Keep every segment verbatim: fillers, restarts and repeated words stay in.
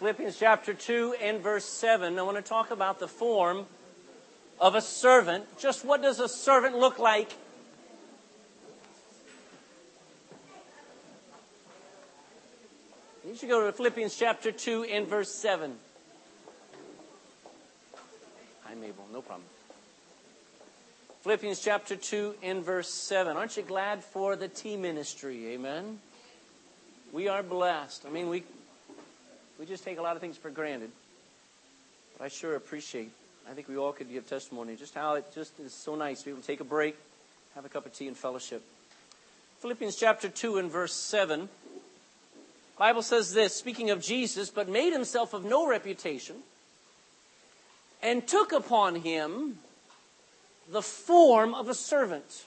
Philippians chapter two and verse seven. I want to talk about the form of a servant. Just what does a servant look like? You should go to Philippians chapter two and verse seven. Hi, Mabel. No problem. Philippians chapter two and verse seven. Aren't you glad for the tea ministry? Amen? We are blessed. I mean, we we just take a lot of things for granted. But I sure appreciate, I think we all could give testimony, just how it just is so nice to be able to take a break, have a cup of tea and fellowship. Philippians chapter two and verse seven. The Bible says this, speaking of Jesus, but made himself of no reputation, and took upon him the form of a servant.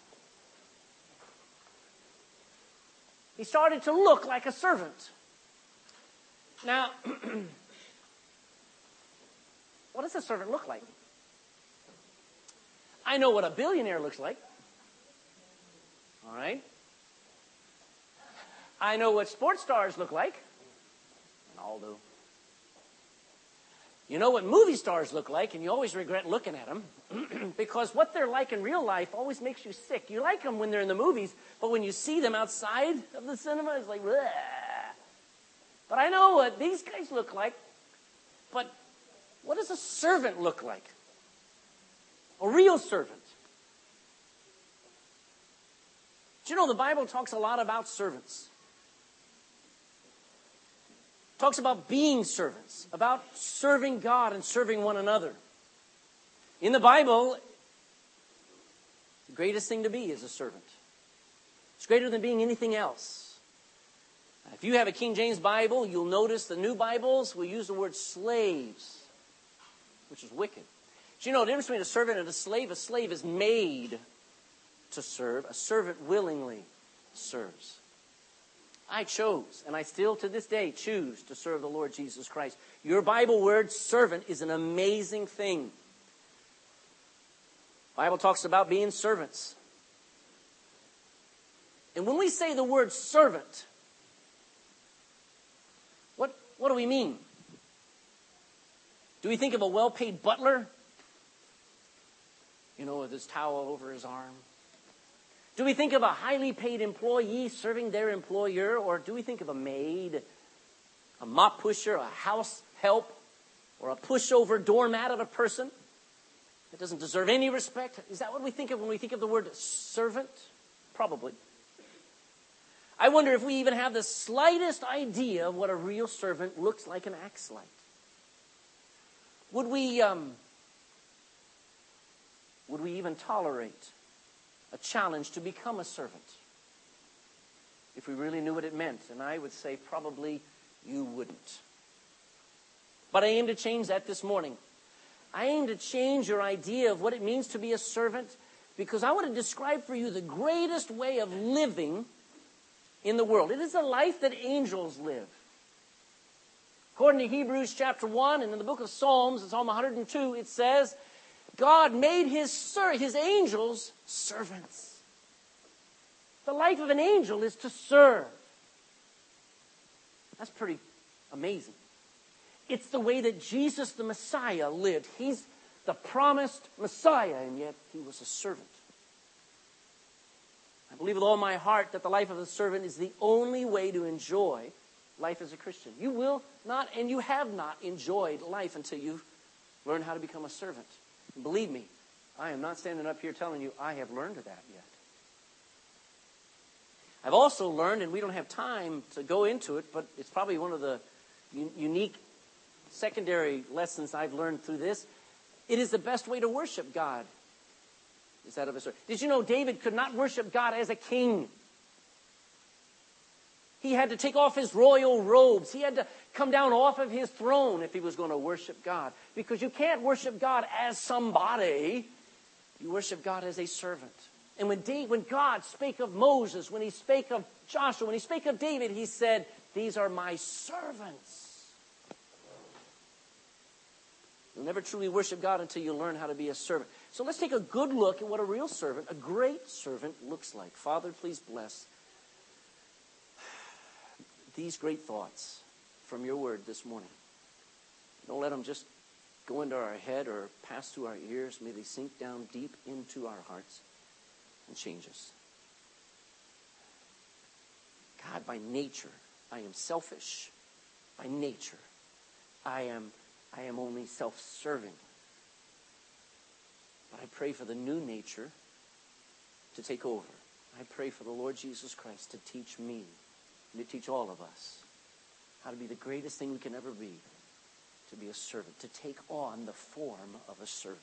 He started to look like a servant. Now, what does a servant look like? I know what a billionaire looks like. All right? I know what sports stars look like. Ronaldo. You know what movie stars look like, and you always regret looking at them because what they're like in real life always makes you sick. You like them when they're in the movies, but when you see them outside of the cinema, it's like, bleh. But I know what these guys look like. But what does a servant look like? A real servant. Do you know the Bible talks a lot about servants? Talks about being servants, about serving God and serving one another. In the Bible, the greatest thing to be is a servant. It's greater than being anything else. If you have a King James Bible, you'll notice the new Bibles will use the word slaves, which is wicked. Do you know the difference between a servant and a slave? A slave is made to serve. A servant willingly serves. I chose, and I still to this day choose to serve the Lord Jesus Christ. Your Bible word, servant, is an amazing thing. The Bible talks about being servants. And when we say the word servant, what, what do we mean? Do we think of a well-paid butler? You know, with his towel over his arm? Do we think of a highly paid employee serving their employer? Or do we think of a maid, a mop pusher, a house help, or a pushover doormat of a person that doesn't deserve any respect? Is that what we think of when we think of the word servant? Probably. I wonder if we even have the slightest idea of what a real servant looks like and acts like. Would we, um, would we even tolerate a challenge to become a servant if we really knew what it meant? And I would say probably you wouldn't. But I aim to change that this morning. I aim to change your idea of what it means to be a servant, because I want to describe for you the greatest way of living in the world. It is a life that angels live. According to Hebrews chapter one, and in the book of Psalms, in Psalm one hundred two, it says, God made his ser- his angels servants. The life of an angel is to serve. That's pretty amazing. It's the way that Jesus the Messiah lived. He's the promised Messiah, and yet he was a servant. I believe with all my heart that the life of a servant is the only way to enjoy life as a Christian. You will not, and you have not enjoyed life until you learn how to become a servant. And believe me, I am not standing up here telling you I have learned that yet. I've also learned, and we don't have time to go into it, but it's probably one of the un- unique secondary lessons I've learned through this. It is the best way to worship God, is that of a servant. Did you know David could not worship God as a king? He had to take off his royal robes. He had to come down off of his throne if he was going to worship God. Because you can't worship God as somebody. You worship God as a servant. And when, David, when God spake of Moses, when he spake of Joshua, when he spake of David, he said, these are my servants. You'll never truly worship God until you learn how to be a servant. So let's take a good look at what a real servant, a great servant, looks like. Father, please bless these great thoughts from your word this morning. Don't let them just go into our head or pass through our ears. May they sink down deep into our hearts and change us. God, by nature, I am selfish. By nature, I am, I am only self-serving. But I pray for the new nature to take over. I pray for the Lord Jesus Christ to teach me and to teach all of us how to be the greatest thing we can ever be, to be a servant, to take on the form of a servant.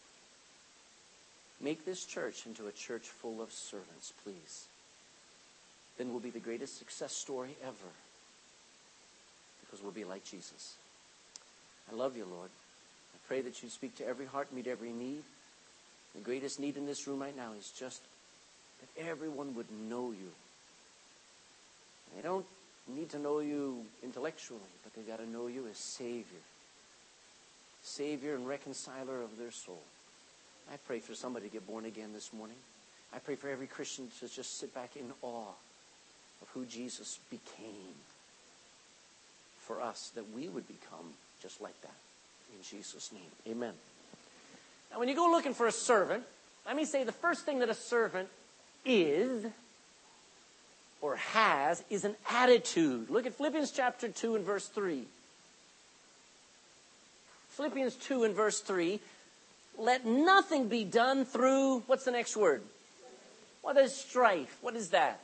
Make this church into a church full of servants, please. Then we'll be the greatest success story ever, because we'll be like Jesus. I love you, Lord. I pray that you speak to every heart, meet every need. The greatest need in this room right now is just that everyone would know you. They don't need to know you intellectually, but they've got to know you as Savior. Savior and reconciler of their soul. I pray for somebody to get born again this morning. I pray for every Christian to just sit back in awe of who Jesus became for us, that we would become just like that. In Jesus' name, amen. Now, when you go looking for a servant, let me say the first thing that a servant is or has is an attitude. Look at Philippians chapter two and verse three. Philippians two and verse three. Let nothing be done through, what's the next word? What is strife? What is that?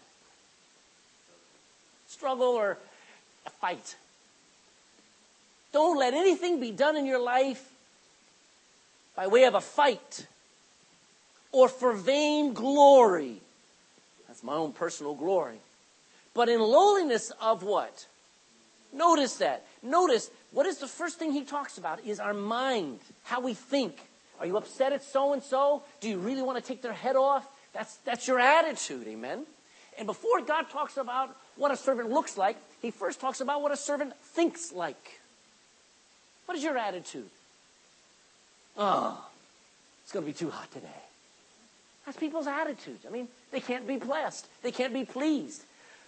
Struggle or a fight. Don't let anything be done in your life by way of a fight or for vain glory. That's my own personal glory. But in lowliness of what? Notice that. Notice, what is the first thing he talks about is our mind, how we think. Are you upset at so-and-so? Do you really want to take their head off? That's, that's your attitude, amen? And before God talks about what a servant looks like, he first talks about what a servant thinks like. What is your attitude? Oh, it's going to be too hot today. That's people's attitudes. I mean, they can't be blessed. They can't be pleased.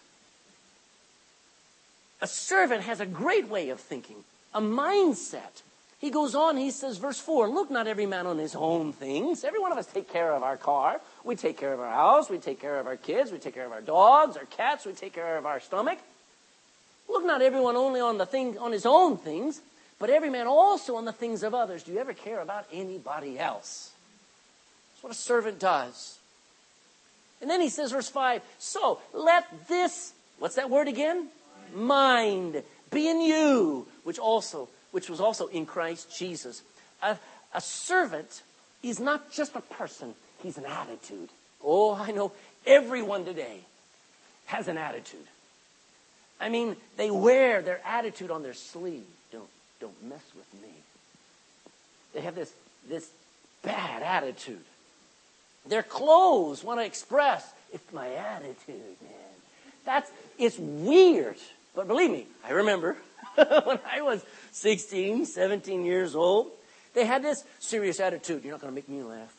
A servant has a great way of thinking, a mindset. He goes on, he says, verse four, look not every man on his own things. Every one of us take care of our car. We take care of our house. We take care of our kids. We take care of our dogs, our cats. We take care of our stomach. Look not everyone only on the thing, on his own things, but every man also on the things of others. Do you ever care about anybody else? That's what a servant does. And then he says, verse five, so let this, what's that word again? Mind be in you, which also, which was also in Christ Jesus. A, a servant is not just a person, he's an attitude. Oh, I know everyone today has an attitude. I mean, they wear their attitude on their sleeve. Don't, don't mess with me. They have this, this bad attitude. Their clothes want to express, it's my attitude, man. That's, it's weird. But believe me, I remember when I was sixteen, seventeen years old, they had this serious attitude. You're not going to make me laugh.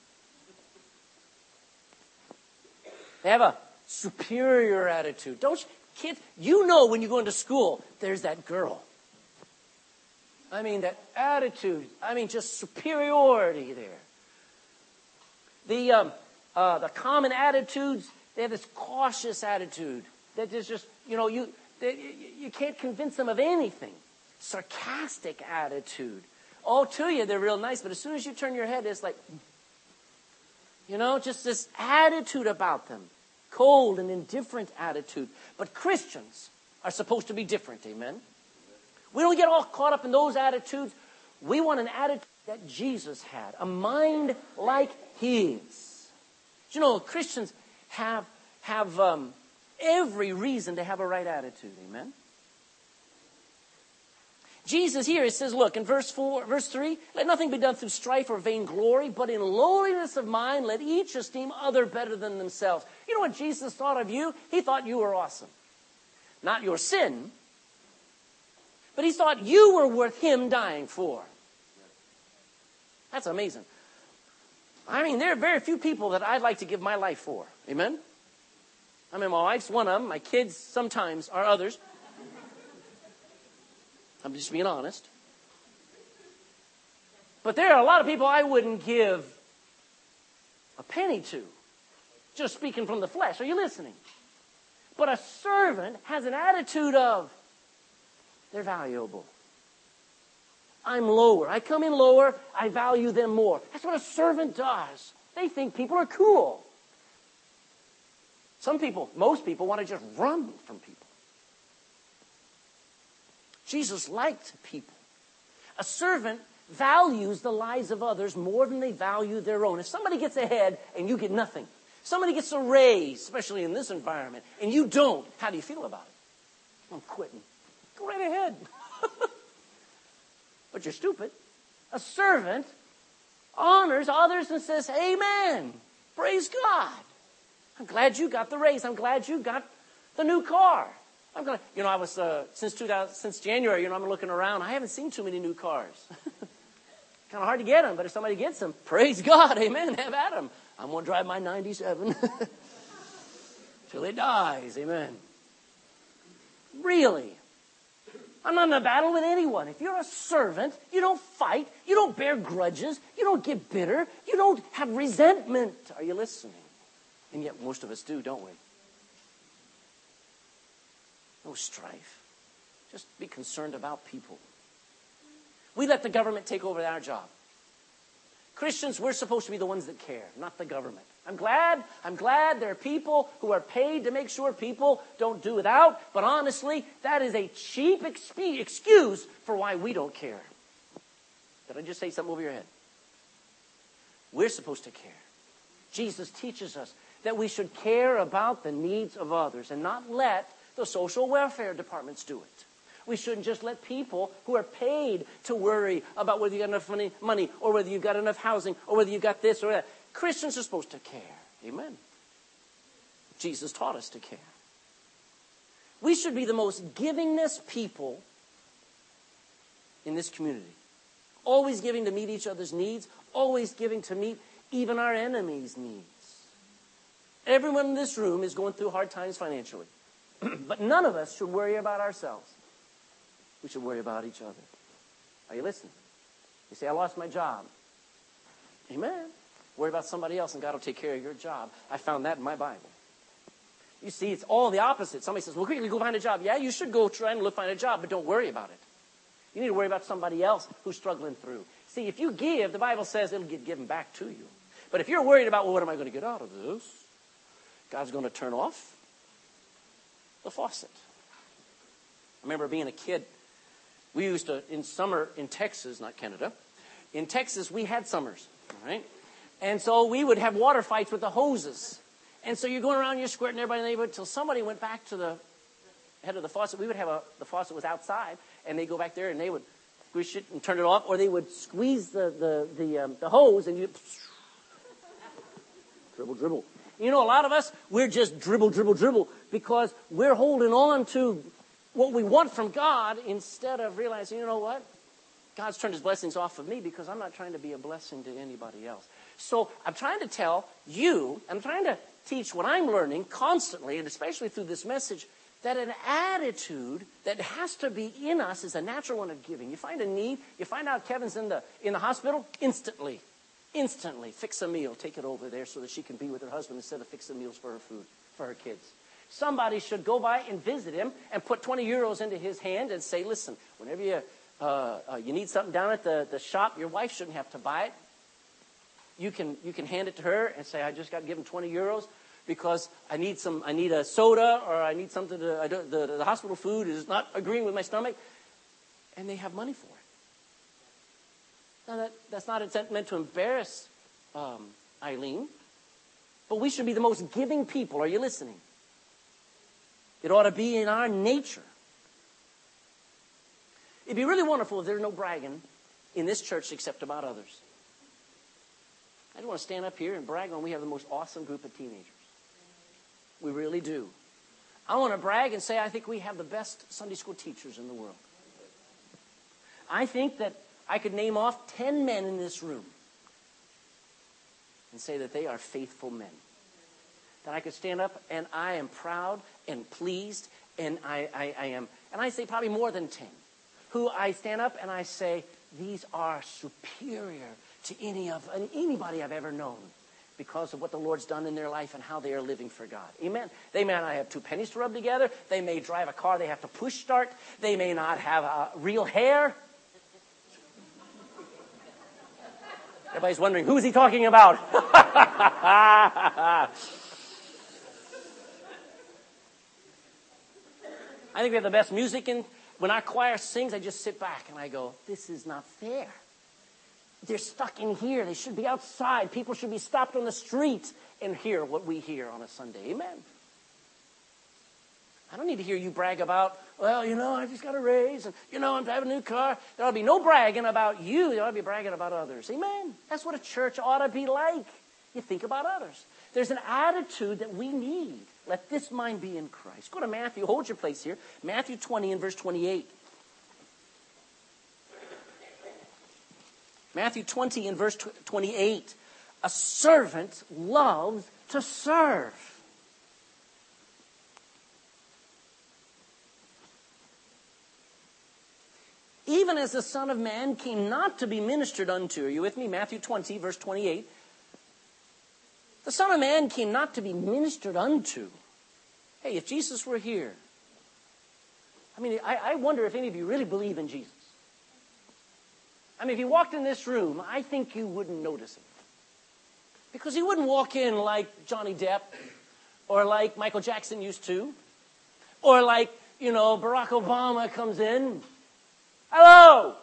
They have a superior attitude. Don't you, kids, you know when you go into school, there's that girl. I mean, that attitude. I mean, just superiority there. The, um, uh, the common attitudes, they have this cautious attitude. That is just, you know, you... You can't convince them of anything. Sarcastic attitude. All to you, they're real nice, but as soon as you turn your head, it's like, you know, just this attitude about them. Cold and indifferent attitude. But Christians are supposed to be different, amen? We don't get all caught up in those attitudes. We want an attitude that Jesus had. A mind like his. You know, Christians have, have, um, every reason to have a right attitude. Amen? Jesus here, it says, look, in verse four, verse three, let nothing be done through strife or vainglory, but in lowliness of mind, let each esteem other better than themselves. You know what Jesus thought of you? He thought you were awesome. Not your sin, but he thought you were worth him dying for. That's amazing. I mean, there are very few people that I'd like to give my life for. Amen? I mean, my wife's one of them. My kids sometimes are others. I'm just being honest. But there are a lot of people I wouldn't give a penny to. Just speaking from the flesh. Are you listening? But a servant has an attitude of, they're valuable. I'm lower. I come in lower. I value them more. That's what a servant does. They think people are cool. Some people, most people, want to just run from people. Jesus liked people. A servant values the lives of others more than they value their own. If somebody gets ahead and you get nothing, somebody gets a raise, especially in this environment, and you don't, how do you feel about it? I'm quitting. Go right ahead. But you're stupid. A servant honors others and says, amen. Praise God. I'm glad you got the raise. I'm glad you got the new car. I'm glad. You know, I was, uh, since two thousand, since January, you know, I'm looking around. I haven't seen too many new cars. Kind of hard to get them, but if somebody gets them, praise God. Amen. Have at them. I'm going to drive my ninety-seven till it dies. Amen. Really. I'm not in a battle with anyone. If you're a servant, you don't fight. You don't bear grudges. You don't get bitter. You don't have resentment. Are you listening? And yet most of us do, don't we? No strife. Just be concerned about people. We let the government take over our job. Christians, we're supposed to be the ones that care, not the government. I'm glad, I'm glad there are people who are paid to make sure people don't do without, but honestly, that is a cheap expe- excuse for why we don't care. Did I just say something over your head? We're supposed to care. Jesus teaches us that we should care about the needs of others and not let the social welfare departments do it. We shouldn't just let people who are paid to worry about whether you got enough money, money or whether you've got enough housing or whether you've got this or that. Christians are supposed to care. Amen. Jesus taught us to care. We should be the most givingness people in this community. Always giving to meet each other's needs. Always giving to meet even our enemies' needs. Everyone in this room is going through hard times financially. But none of us should worry about ourselves. We should worry about each other. Are you listening? You say, I lost my job. Amen. Worry about somebody else and God will take care of your job. I found that in my Bible. You see, it's all the opposite. Somebody says, well, quickly go find a job. Yeah, you should go try and look, find a job, but don't worry about it. You need to worry about somebody else who's struggling through. See, if you give, the Bible says it'll get given back to you. But if you're worried about, well, what am I going to get out of this? God's going to turn off the faucet. I remember being a kid. We used to, in summer in Texas, not Canada, in Texas we had summers, all right? And so we would have water fights with the hoses. And so you're going around, you're squirting everybody in the neighborhood until somebody went back to the head of the faucet. We would have a, the faucet was outside, and they'd go back there and they would squish it and turn it off, or they would squeeze the, the, the, um, the hose and you dribble, dribble. You know, a lot of us, we're just dribble, dribble, dribble because we're holding on to what we want from God instead of realizing, you know what? God's turned his blessings off of me because I'm not trying to be a blessing to anybody else. So I'm trying to tell you, I'm trying to teach what I'm learning constantly, and especially through this message, that an attitude that has to be in us is a natural one of giving. You find a need, you find out Kevin's in the in the hospital, instantly, instantly fix a meal, take it over there so that she can be with her husband instead of fixing meals for her food, for her kids. Somebody should go by and visit him and put twenty euros into his hand and say, listen, whenever you uh, uh, you need something down at the, the shop, your wife shouldn't have to buy it. You can you can hand it to her and say, I just got given twenty euros because I need some I need a soda or I need something to I don't, the, the hospital food is not agreeing with my stomach, and they have money for it. Now that that's not meant to embarrass um, Eileen, but we should be the most giving people. Are you listening? It ought to be in our nature. It'd be really wonderful if there's no bragging in this church except about others. I just want to stand up here and brag on we have the most awesome group of teenagers. We really do. I want to brag and say I think we have the best Sunday school teachers in the world. I think that I could name off ten men in this room and say that they are faithful men. That I could stand up and I am proud and pleased and I, I, I am, and I say probably more than ten, who I stand up and I say, these are superior to any of anybody I've ever known because of what the Lord's done in their life and how they are living for God. Amen. They may not have two pennies to rub together. They may drive a car they have to push start. They may not have uh, real hair. Everybody's wondering, who's he talking about? I think we have the best music, and when our choir sings, I just sit back and I go, this is not fair. They're stuck in here. They should be outside. People should be stopped on the street and hear what we hear on a Sunday. Amen. I don't need to hear you brag about, well, you know, I just got a raise, and, you know, I'm driving a new car. There ought to be no bragging about you. There ought to be bragging about others. Amen. That's what a church ought to be like. You think about others. There's an attitude that we need. Let this mind be in Christ. Go to Matthew. Hold your place here. Matthew twenty and verse twenty-eight. Matthew twenty and verse twenty-eight. A servant loves to serve. Even as the Son of Man came not to be ministered unto. Are you with me? Matthew twenty, verse twenty-eight. The Son of Man came not to be ministered unto. Hey, if Jesus were here, I mean, I, I wonder if any of you really believe in Jesus. I mean, if he walked in this room, I think you wouldn't notice him. Because he wouldn't walk in like Johnny Depp, or like Michael Jackson used to, or like, you know, Barack Obama comes in. Hello!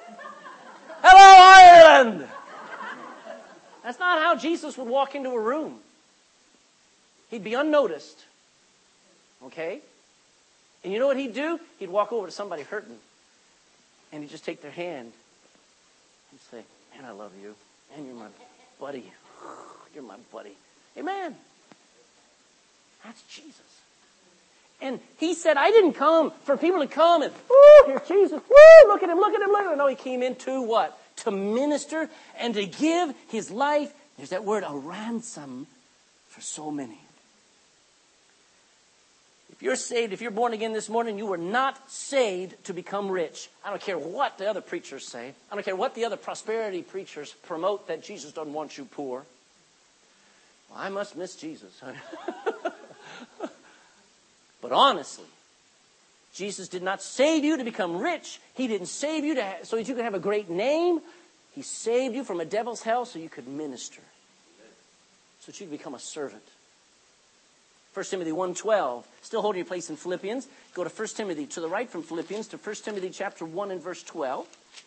Hello, Ireland! That's not how Jesus would walk into a room. He'd be unnoticed. Okay? And you know what he'd do? He'd walk over to somebody hurting. And he'd just take their hand and say, man, I love you. Man, you're my buddy. You're my buddy. Amen. That's Jesus. And he said, I didn't come for people to come and, woo, here's Jesus. Woo, look at him, look at him, look at him. No, he came in to what? To minister and to give his life. There's that word, a ransom for so many. If you're saved, if you're born again this morning, you were not saved to become rich. I don't care what the other preachers say. I don't care what the other prosperity preachers promote that Jesus doesn't want you poor. Well, I must miss Jesus. But honestly, Jesus did not save you to become rich. He didn't save you to ha- so that you could have a great name. He saved you from a devil's hell so you could minister. So that you could become a servant. First Timothy one twelve. Still holding your place in Philippians. Go to First Timothy, to the right from Philippians, to First Timothy chapter one and verse twelve.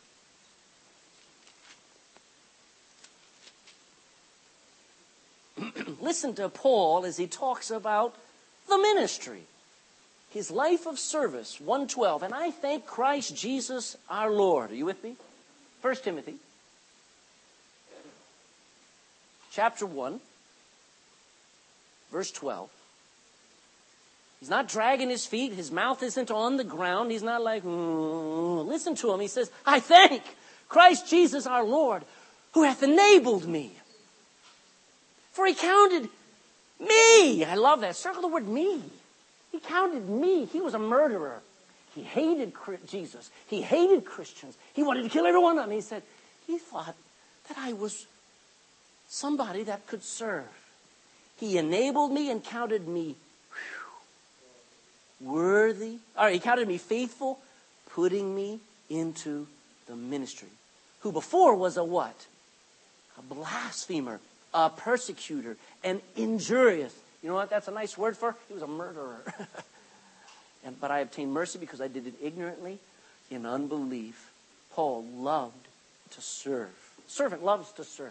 Listen to Paul as he talks about the ministry. His life of service, one twelve. And I thank Christ Jesus our Lord. Are you with me? First Timothy. Chapter one. Verse twelve. He's not dragging his feet. His mouth isn't on the ground. He's not like, mm. Listen to him. He says, I thank Christ Jesus our Lord, who hath enabled me. For he counted me. I love that. Circle the word me. He counted me. He was a murderer. He hated Jesus. He hated Christians. He wanted to kill every one of them. He said, he thought that I was somebody that could serve. He enabled me and counted me whew, worthy. All right, he counted me faithful, putting me into the ministry. Who before was a what? A blasphemer, a persecutor, an injurious. You know what that's a nice word for? He was a murderer. and, but I obtained mercy because I did it ignorantly in unbelief. Paul loved to serve. Servant loves to serve.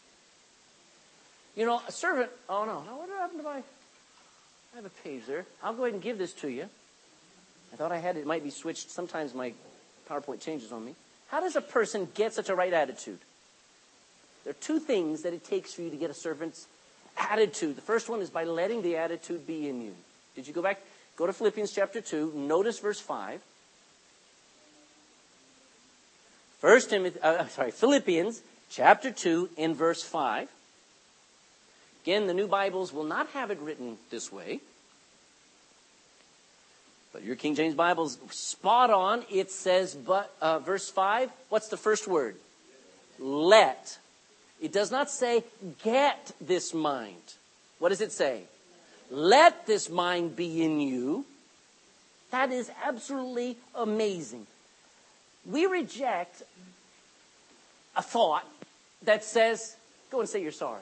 You know, a servant, oh no, no, what happened to my, I have a page there. I'll go ahead and give this to you. I thought I had it, it might be switched. Sometimes my PowerPoint changes on me. How does a person get such a right attitude? There are two things that it takes for you to get a servant's attitude. The first one is by letting the attitude be in you. Did you go back? Go to Philippians chapter two. Notice verse five. First Timothy, uh, sorry, Philippians chapter two in verse five. Again, the new Bibles will not have it written this way. But your King James Bible's spot on. It says, but uh, verse five, what's the first word? Let. It does not say, get this mind. What does it say? Let this mind be in you. That is absolutely amazing. We reject a thought that says, go and say you're sorry.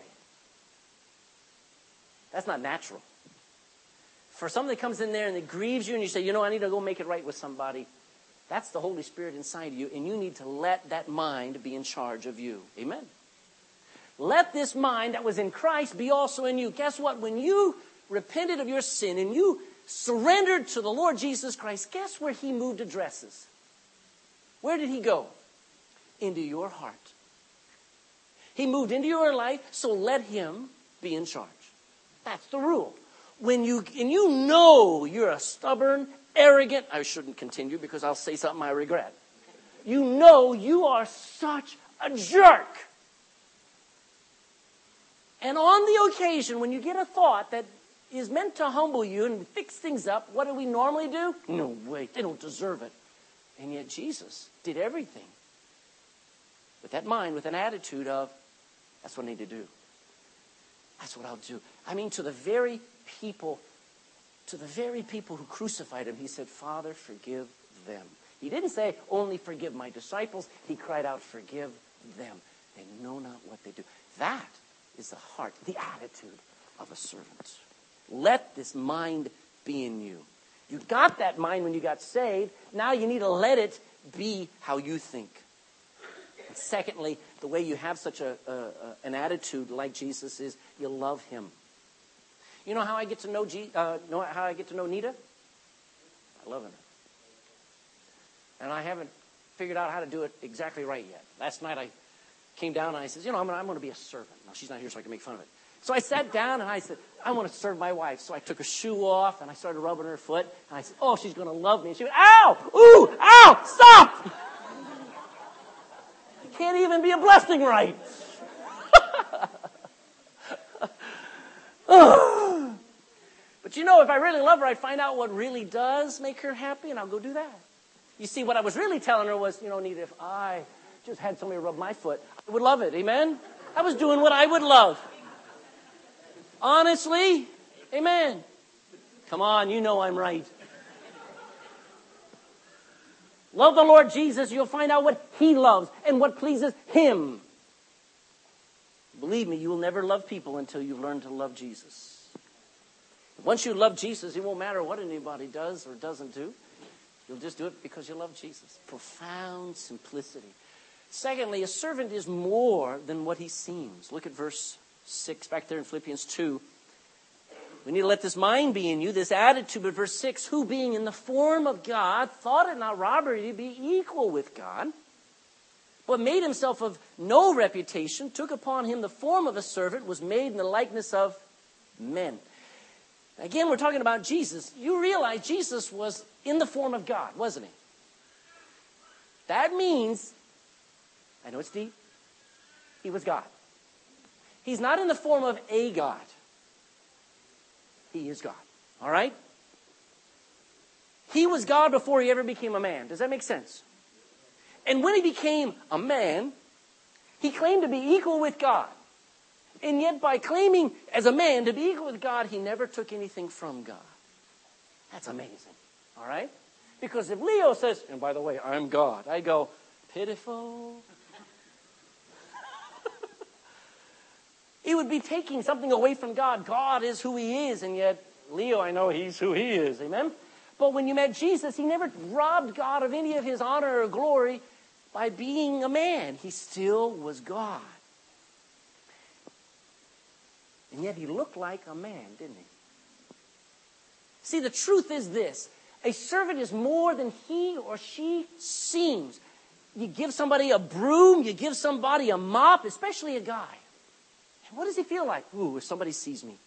That's not natural. For something that comes in there and it grieves you and you say, you know, I need to go make it right with somebody. That's the Holy Spirit inside of you, and you need to let that mind be in charge of you. Amen. Let this mind that was in Christ be also in you. Guess what? When you repented of your sin and you surrendered to the Lord Jesus Christ, guess where he moved addresses? Where did he go? Into your heart. He moved into your life, so let him be in charge. That's the rule. When you, and you know you're a stubborn, arrogant, I shouldn't continue because I'll say something I regret. You know you are such a jerk. And on the occasion when you get a thought that is meant to humble you and fix things up, what do we normally do? No, wait, they don't deserve it. And yet Jesus did everything with that mind, with an attitude of, that's what I need to do. That's what I'll do. I mean, to the very people, to the very people who crucified him, he said, Father, forgive them. He didn't say, only forgive my disciples. He cried out, forgive them. They know not what they do. That is the heart, the attitude of a servant. Let this mind be in you. You got that mind when you got saved. Now you need to let it be how you think. And secondly, the way you have such a, a, a an attitude like Jesus is you love him. You know how I get to know, G, uh, know how I get to know Nita? I love her. And I haven't figured out how to do it exactly right yet. Last night I came down and I said, you know, I'm going I'm to be a servant. Now, she's not here so I can make fun of it. So I sat down and I said, I want to serve my wife. So I took her shoe off and I started rubbing her foot. And I said, oh, she's going to love me. And she went, ow! Ooh! Ow! Stop! I can't even be a blessing right. But you know, if I really love her, I'd find out what really does make her happy and I'll go do that. You see, what I was really telling her was, you know, Nita, if I just had somebody rub my foot, I would love it. Amen? I was doing what I would love. Honestly, amen. Come on, you know I'm right. Love the Lord Jesus, you'll find out what he loves and what pleases him. Believe me, you will never love people until you learn to love Jesus. Once you love Jesus, it won't matter what anybody does or doesn't do. You'll just do it because you love Jesus. Profound simplicity. Secondly, a servant is more than what he seems. Look at verse six back there in Philippians two. We need to let this mind be in you, this attitude. But verse six, who being in the form of God, thought it not robbery to be equal with God, but made himself of no reputation, took upon him the form of a servant, was made in the likeness of men. Again, we're talking about Jesus. You realize Jesus was in the form of God, wasn't he? That means, I know it's deep, he was God. He's not in the form of a God. He is God. All right? He was God before he ever became a man. Does that make sense? And when he became a man, he claimed to be equal with God. And yet by claiming as a man to be equal with God, he never took anything from God. That's amazing. All right? Because if Leo says, and by the way, I'm God, I go, pitiful. He would be taking something away from God. God is who he is, and yet Leo, I know he's who he is. Amen? But when you met Jesus, he never robbed God of any of his honor or glory by being a man. He still was God. And yet he looked like a man, didn't he? See, the truth is this. A servant is more than he or she seems. You give somebody a broom, you give somebody a mop, especially a guy. And what does he feel like? Ooh, if somebody sees me.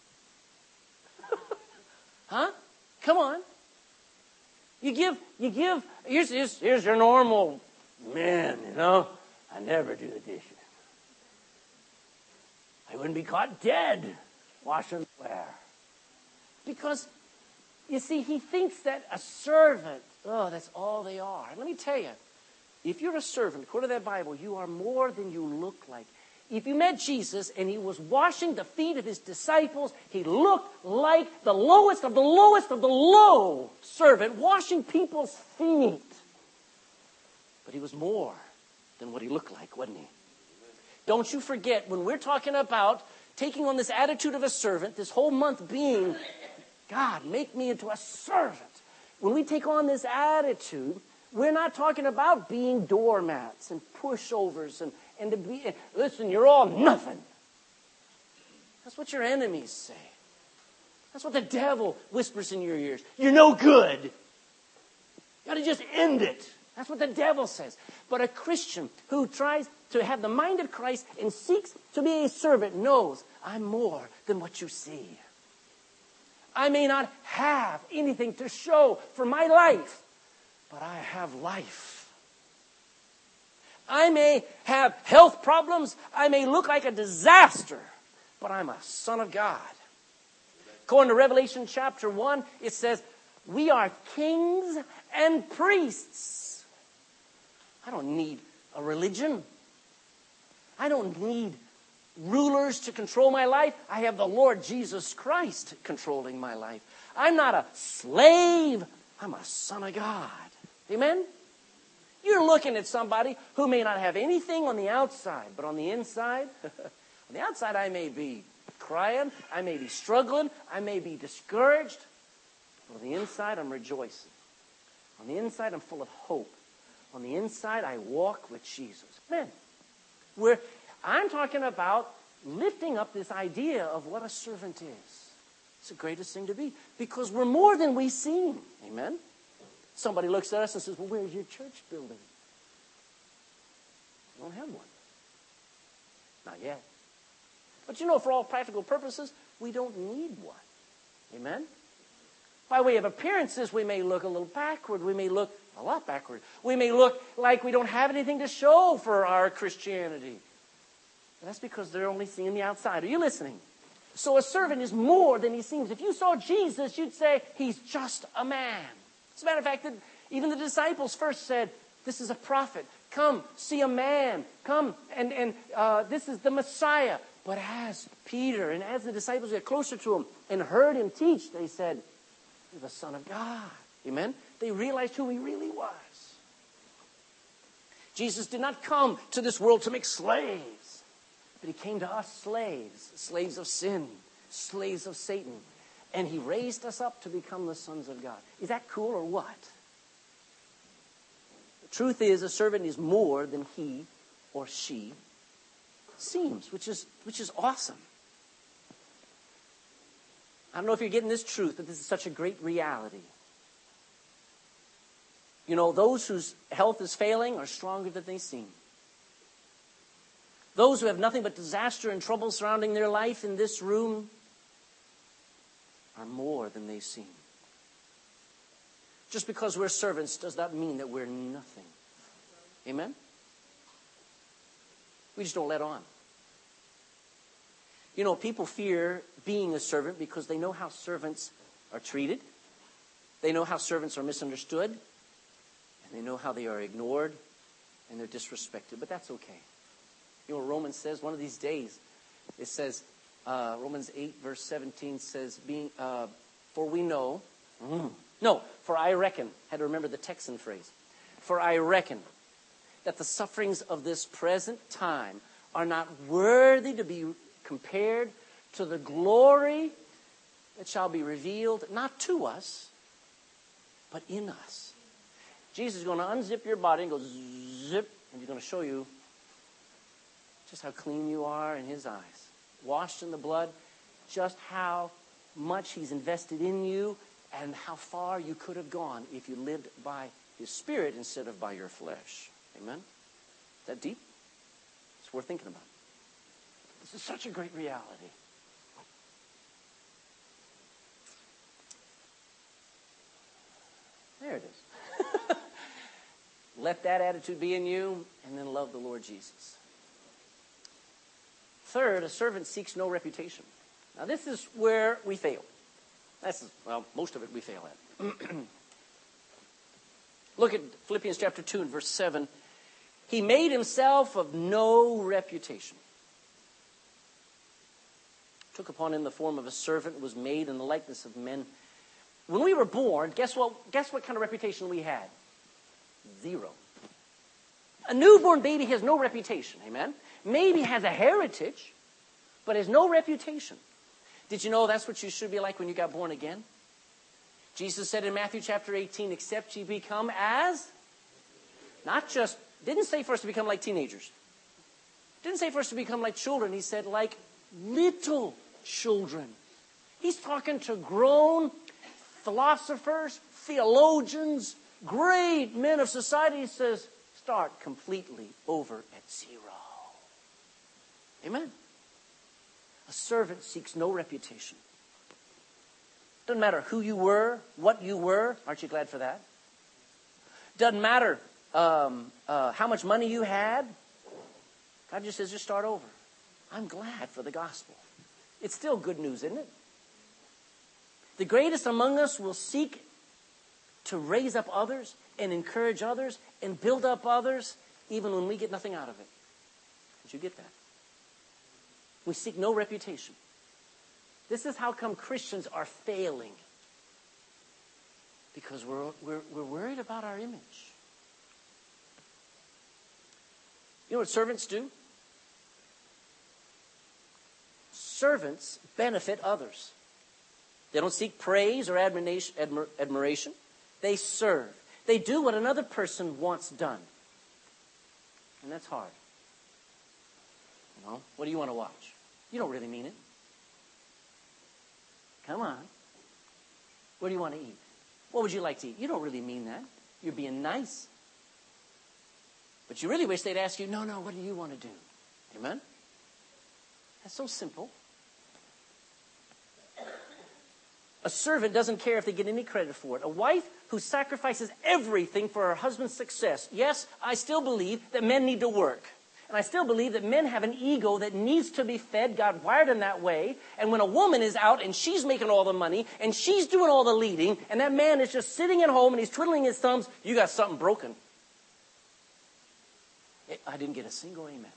Huh? Come on. You give, you give, here's, here's, here's your normal man, you know. I never do the dishes. I wouldn't be caught dead washing the ware. Because You see, he thinks that a servant, oh, that's all they are. And let me tell you, if you're a servant, according to that Bible, you are more than you look like. If you met Jesus and he was washing the feet of his disciples, he looked like the lowest of the lowest of the low servant, washing people's feet. But he was more than what he looked like, wasn't he? Don't you forget, when we're talking about taking on this attitude of a servant, this whole month being, God, make me into a servant. When we take on this attitude, we're not talking about being doormats and pushovers and, and to be, listen, you're all nothing. That's what your enemies say. That's what the devil whispers in your ears. You're no good. You got to just end it. That's what the devil says. But a Christian who tries to have the mind of Christ and seeks to be a servant knows, I'm more than what you see. I may not have anything to show for my life, but I have life. I may have health problems. I may look like a disaster, but I'm a son of God. According to Revelation chapter one, it says, we are kings and priests. I don't need a religion. I don't need rulers to control my life. I have the Lord Jesus Christ controlling my life. I'm not a slave. I'm a son of God. Amen? You're looking at somebody who may not have anything on the outside, but on the inside, on the outside I may be crying, I may be struggling, I may be discouraged, but on the inside I'm rejoicing. On the inside I'm full of hope. On the inside I walk with Jesus. Man, we're, I'm talking about lifting up this idea of what a servant is. It's the greatest thing to be, because we're more than we seem. Amen? Somebody looks at us and says, well, where's your church building? We don't have one. Not yet. But you know, for all practical purposes, we don't need one. Amen? By way of appearances, we may look a little backward. We may look a lot backward. We may look like we don't have anything to show for our Christianity. But that's because they're only seeing the outside. Are you listening? So a servant is more than he seems. If you saw Jesus, you'd say, he's just a man. As a matter of fact, even the disciples first said, this is a prophet. Come, see a man. Come, and, and uh, this is the Messiah. But as Peter and as the disciples get closer to him and heard him teach, they said, you're the Son of God. Amen? They realized who he really was. Jesus did not come to this world to make slaves, but he came to us slaves, slaves of sin, slaves of Satan. And he raised us up to become the sons of God. Is that cool or what? The truth is, a servant is more than he or she seems, which is, which is awesome. I don't know if you're getting this truth, but this is such a great reality. You know, those whose health is failing are stronger than they seem. Those who have nothing but disaster and trouble surrounding their life in this room are more than they seem. Just because we're servants does not mean that we're nothing. Amen? We just don't let on. You know, people fear being a servant because they know how servants are treated. They know how servants are misunderstood. And they know how they are ignored and they're disrespected. But that's okay. You know what Romans says? One of these days, it says, uh, Romans eight verse seventeen says, "Being, uh, for we know, mm, no, for I reckon," had to remember the Texan phrase, "for I reckon that the sufferings of this present time are not worthy to be compared to the glory that shall be revealed, not to us, but in us." Jesus is going to unzip your body and go zip, and he's going to show you just how clean you are in his eyes. Washed in the blood, just how much he's invested in you and how far you could have gone if you lived by his Spirit instead of by your flesh. Amen? Is that deep? It's worth thinking about. This is such a great reality. There it is. Let that attitude be in you, and then love the Lord Jesus. Third, a servant seeks no reputation. Now, this is where we fail. That's, well, most of it we fail at. Look at Philippians chapter two and verse seven. He made himself of no reputation. Took upon him the form of a servant, was made in the likeness of men. When we were born, guess what, guess what kind of reputation we had? Zero. A newborn baby has no reputation, amen? Maybe has a heritage, but has no reputation. Did you know that's what you should be like when you got born again? Jesus said in Matthew chapter eighteen, except ye become as, not just, didn't say for us to become like teenagers. Didn't say for us to become like children. He said like little children. He's talking to grown philosophers, theologians, great men of society. He says, start completely over at zero. Amen. A servant seeks no reputation. Doesn't matter who you were, what you were. Aren't you glad for that? Doesn't matter um, uh, how much money you had. God just says, just start over. I'm glad for the gospel. It's still good news, isn't it? The greatest among us will seek to raise up others and encourage others and build up others even when we get nothing out of it. Did you get that? We seek no reputation. This is how come Christians are failing. Because we're, we're, we're worried about our image. You know what servants do? Servants benefit others. They don't seek praise or admiration. admiration. They serve. They do what another person wants done. And that's hard. You know, what do you want to watch? You don't really mean it. Come on. What do you want to eat? What would you like to eat? You don't really mean that. You're being nice. But you really wish they'd ask you, no, no, what do you want to do? Amen? That's so simple. A servant doesn't care if they get any credit for it. A wife who sacrifices everything for her husband's success. Yes, I still believe that men need to work. And I still believe that men have an ego that needs to be fed. God wired them that way. And when a woman is out and she's making all the money and she's doing all the leading and that man is just sitting at home and he's twiddling his thumbs, you got something broken. I didn't get a single amen.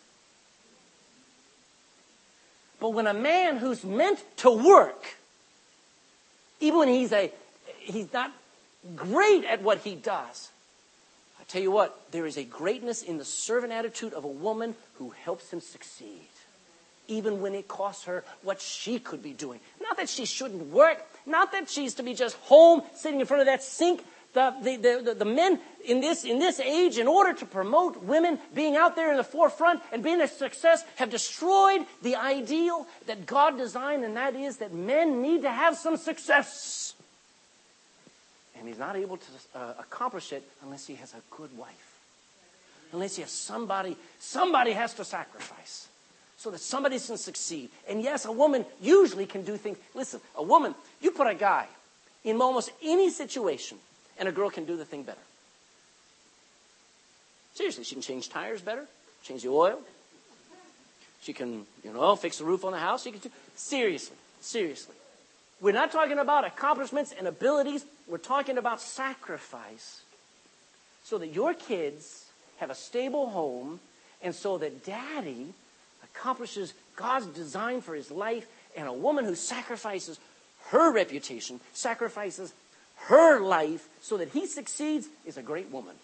But when a man who's meant to work, even when he's a he's not great at what he does, I tell you what, there is a greatness in the servant attitude of a woman who helps him succeed, even when it costs her what she could be doing. Not that she shouldn't work, not that she's to be just home sitting in front of that sink. The, the, the, the men in this, in this age, in order to promote women being out there in the forefront and being a success, have destroyed the ideal that God designed, and that is that men need to have some success. And he's not able to uh, accomplish it unless he has a good wife. Unless he has somebody, somebody has to sacrifice so that somebody can succeed. And yes, a woman usually can do things. Listen, a woman, you put a guy in almost any situation, and a girl can do the thing better. Seriously, she can change tires better, change the oil. She can, you know, fix the roof on the house. She can do, seriously, seriously. We're not talking about accomplishments and abilities. We're talking about sacrifice so that your kids have a stable home and so that daddy accomplishes God's design for his life, and a woman who sacrifices her reputation, sacrifices her life so that he succeeds is a great woman.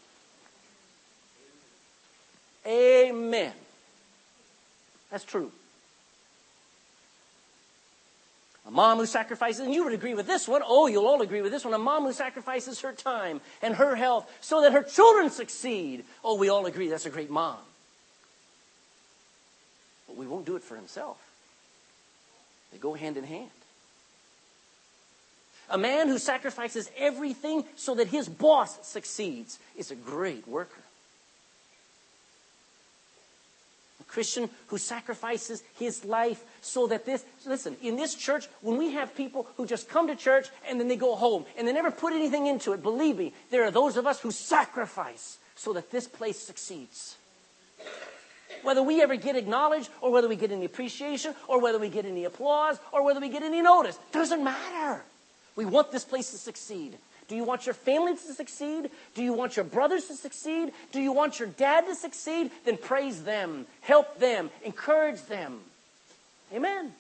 Amen. That's true. A mom who sacrifices, and you would agree with this one, oh, you'll all agree with this one, a mom who sacrifices her time and her health so that her children succeed. Oh, we all agree that's a great mom. But we won't do it for himself. They go hand in hand. A man who sacrifices everything so that his boss succeeds is a great worker. A Christian who sacrifices his life so that this, listen, in this church, when we have people who just come to church and then they go home and they never put anything into it, believe me, there are those of us who sacrifice so that this place succeeds. Whether we ever get acknowledged or whether we get any appreciation or whether we get any applause or whether we get any notice, doesn't matter. We want this place to succeed. Do you want your family to succeed? Do you want your brothers to succeed? Do you want your dad to succeed? Then praise them, help them, encourage them. Amen.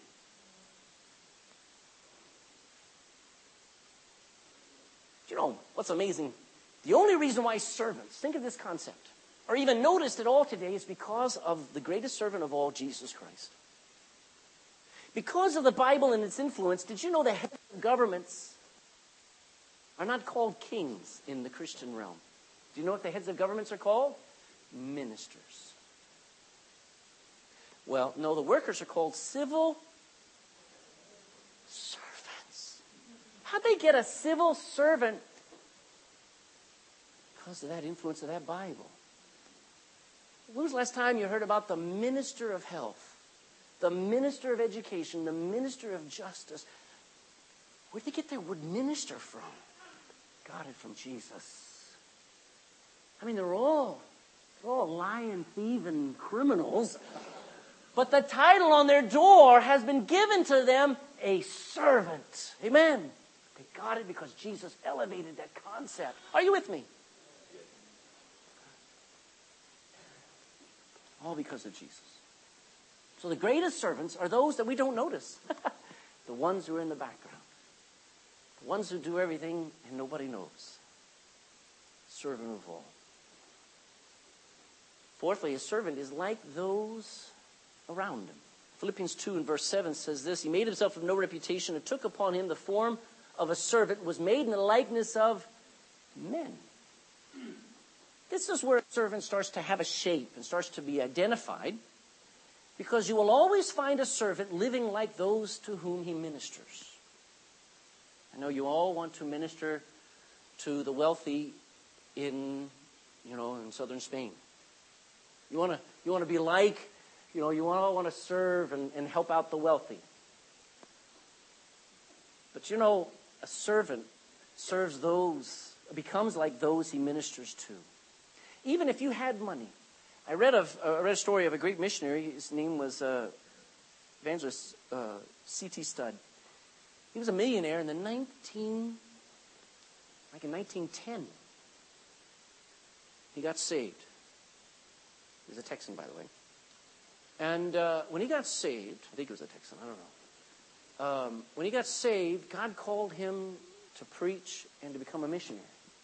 You know, what's amazing? The only reason why servants, think of this concept, are even noticed at all today is because of the greatest servant of all, Jesus Christ. Because of the Bible and its influence, did you know the heads of governments are not called kings in the Christian realm? Do you know what the heads of governments are called? Ministers. Well, no, the workers are called civil servants. How'd they get a civil servant? Because of that influence of that Bible. When was the last time you heard about the minister of health, the minister of education, the minister of justice? Where'd they get their word minister from? Got it from Jesus. I mean, they're all, they're all lying, thieving criminals. But the title on their door has been given to them, a servant. Amen. They got it because Jesus elevated that concept. Are you with me? All because of Jesus. So the greatest servants are those that we don't notice. The ones who are in the background. The ones who do everything and nobody knows. Servant of all. Fourthly, a servant is like those around him. Philippians two and verse seven says this, he made himself of no reputation and took upon him the form of a servant, was made in the likeness of men. This is where a servant starts to have a shape and starts to be identified, because you will always find a servant living like those to whom he ministers. I know you all want to minister to the wealthy in, you know, in southern Spain. You want to, you want to be like, you know, you all want to serve and, and help out the wealthy. But you know, a servant serves those, becomes like those he ministers to. Even if you had money. I read, of, uh, I read a story of a great missionary. His name was uh, Evangelist uh, C T Studd. He was a millionaire in the nineteen, like in nineteen ten. He got saved. He was a Texan, by the way. And uh, when he got saved, I think he was a Texan, I don't know. Um, when he got saved, God called him to preach and to become a missionary.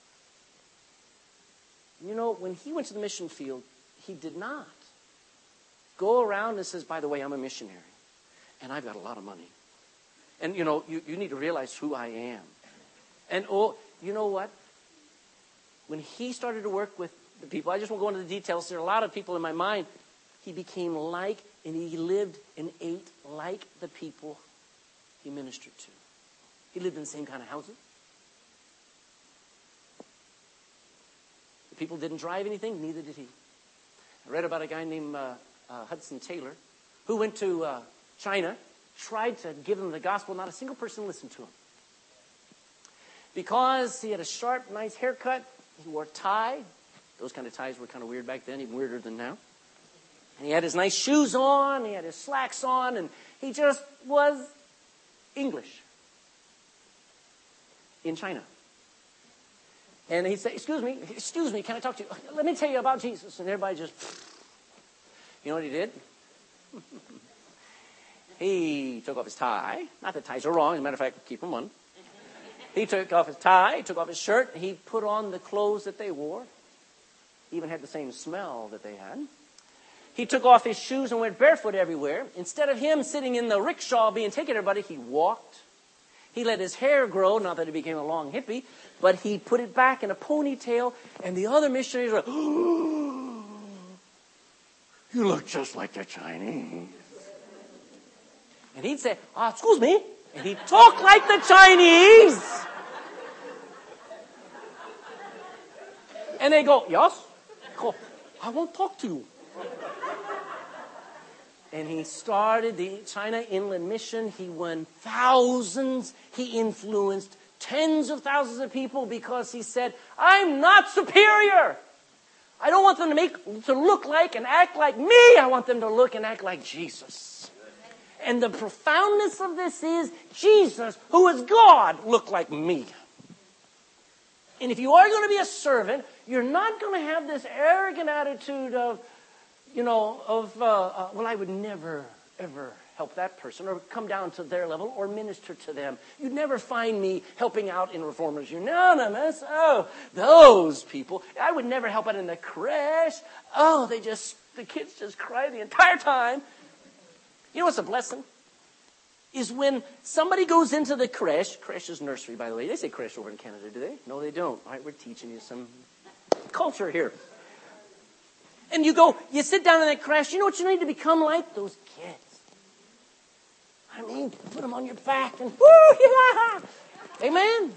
You know, when he went to the mission field, he did not go around and says, by the way, I'm a missionary, and I've got a lot of money. And, you know, you, you need to realize who I am. And, oh, you know what? When he started to work with the people, I just won't go into the details. There are a lot of people in my mind. He became like, and he lived and ate like the people he ministered to. He lived in the same kind of houses. People didn't drive anything, neither did he. I read about a guy named uh, uh, Hudson Taylor who went to uh, China, tried to give them the gospel. Not a single person listened to him. Because he had a sharp, nice haircut, he wore a tie. Those kind of ties were kind of weird back then, even weirder than now. And he had his nice shoes on, he had his slacks on, and he just was English in China. And he'd say, excuse me, excuse me, can I talk to you? Let me tell you about Jesus. And everybody just, you know what he did? He took off his tie. Not that ties are wrong. As a matter of fact, keep them on. He took off his tie, he took off his shirt, he put on the clothes that they wore. He even had the same smell that they had. He took off his shoes and went barefoot everywhere. Instead of him sitting in the rickshaw being taken to everybody, he walked. He let his hair grow, not that he became a long hippie, but he put it back in a ponytail, and the other missionaries were like, oh, you look just like the Chinese. And he'd say, ah, excuse me. And he'd talk like the Chinese. And they go, yes? Go, I won't talk to you. And he started the China Inland Mission. He won thousands. He influenced tens of thousands of people because he said, I'm not superior. I don't want them to make to look like and act like me. I want them to look and act like Jesus. And the profoundness of this is Jesus, who is God, looked like me. And if you are going to be a servant, you're not going to have this arrogant attitude of, you know, of, uh, uh, well, I would never, ever help that person or come down to their level or minister to them. You'd never find me helping out in Reformers Unanimous. Oh, those people. I would never help out in the creche. Oh, they just, the kids just cry the entire time. You know what's a blessing? Is when somebody goes into the creche. Creche is nursery, by the way. They say creche over in Canada, do they? No, they don't. All right, we're teaching you some culture here. And you go, you sit down in that creche. You know what you need to become like? Those kids. I mean, put them on your back and woo, yeah. Amen.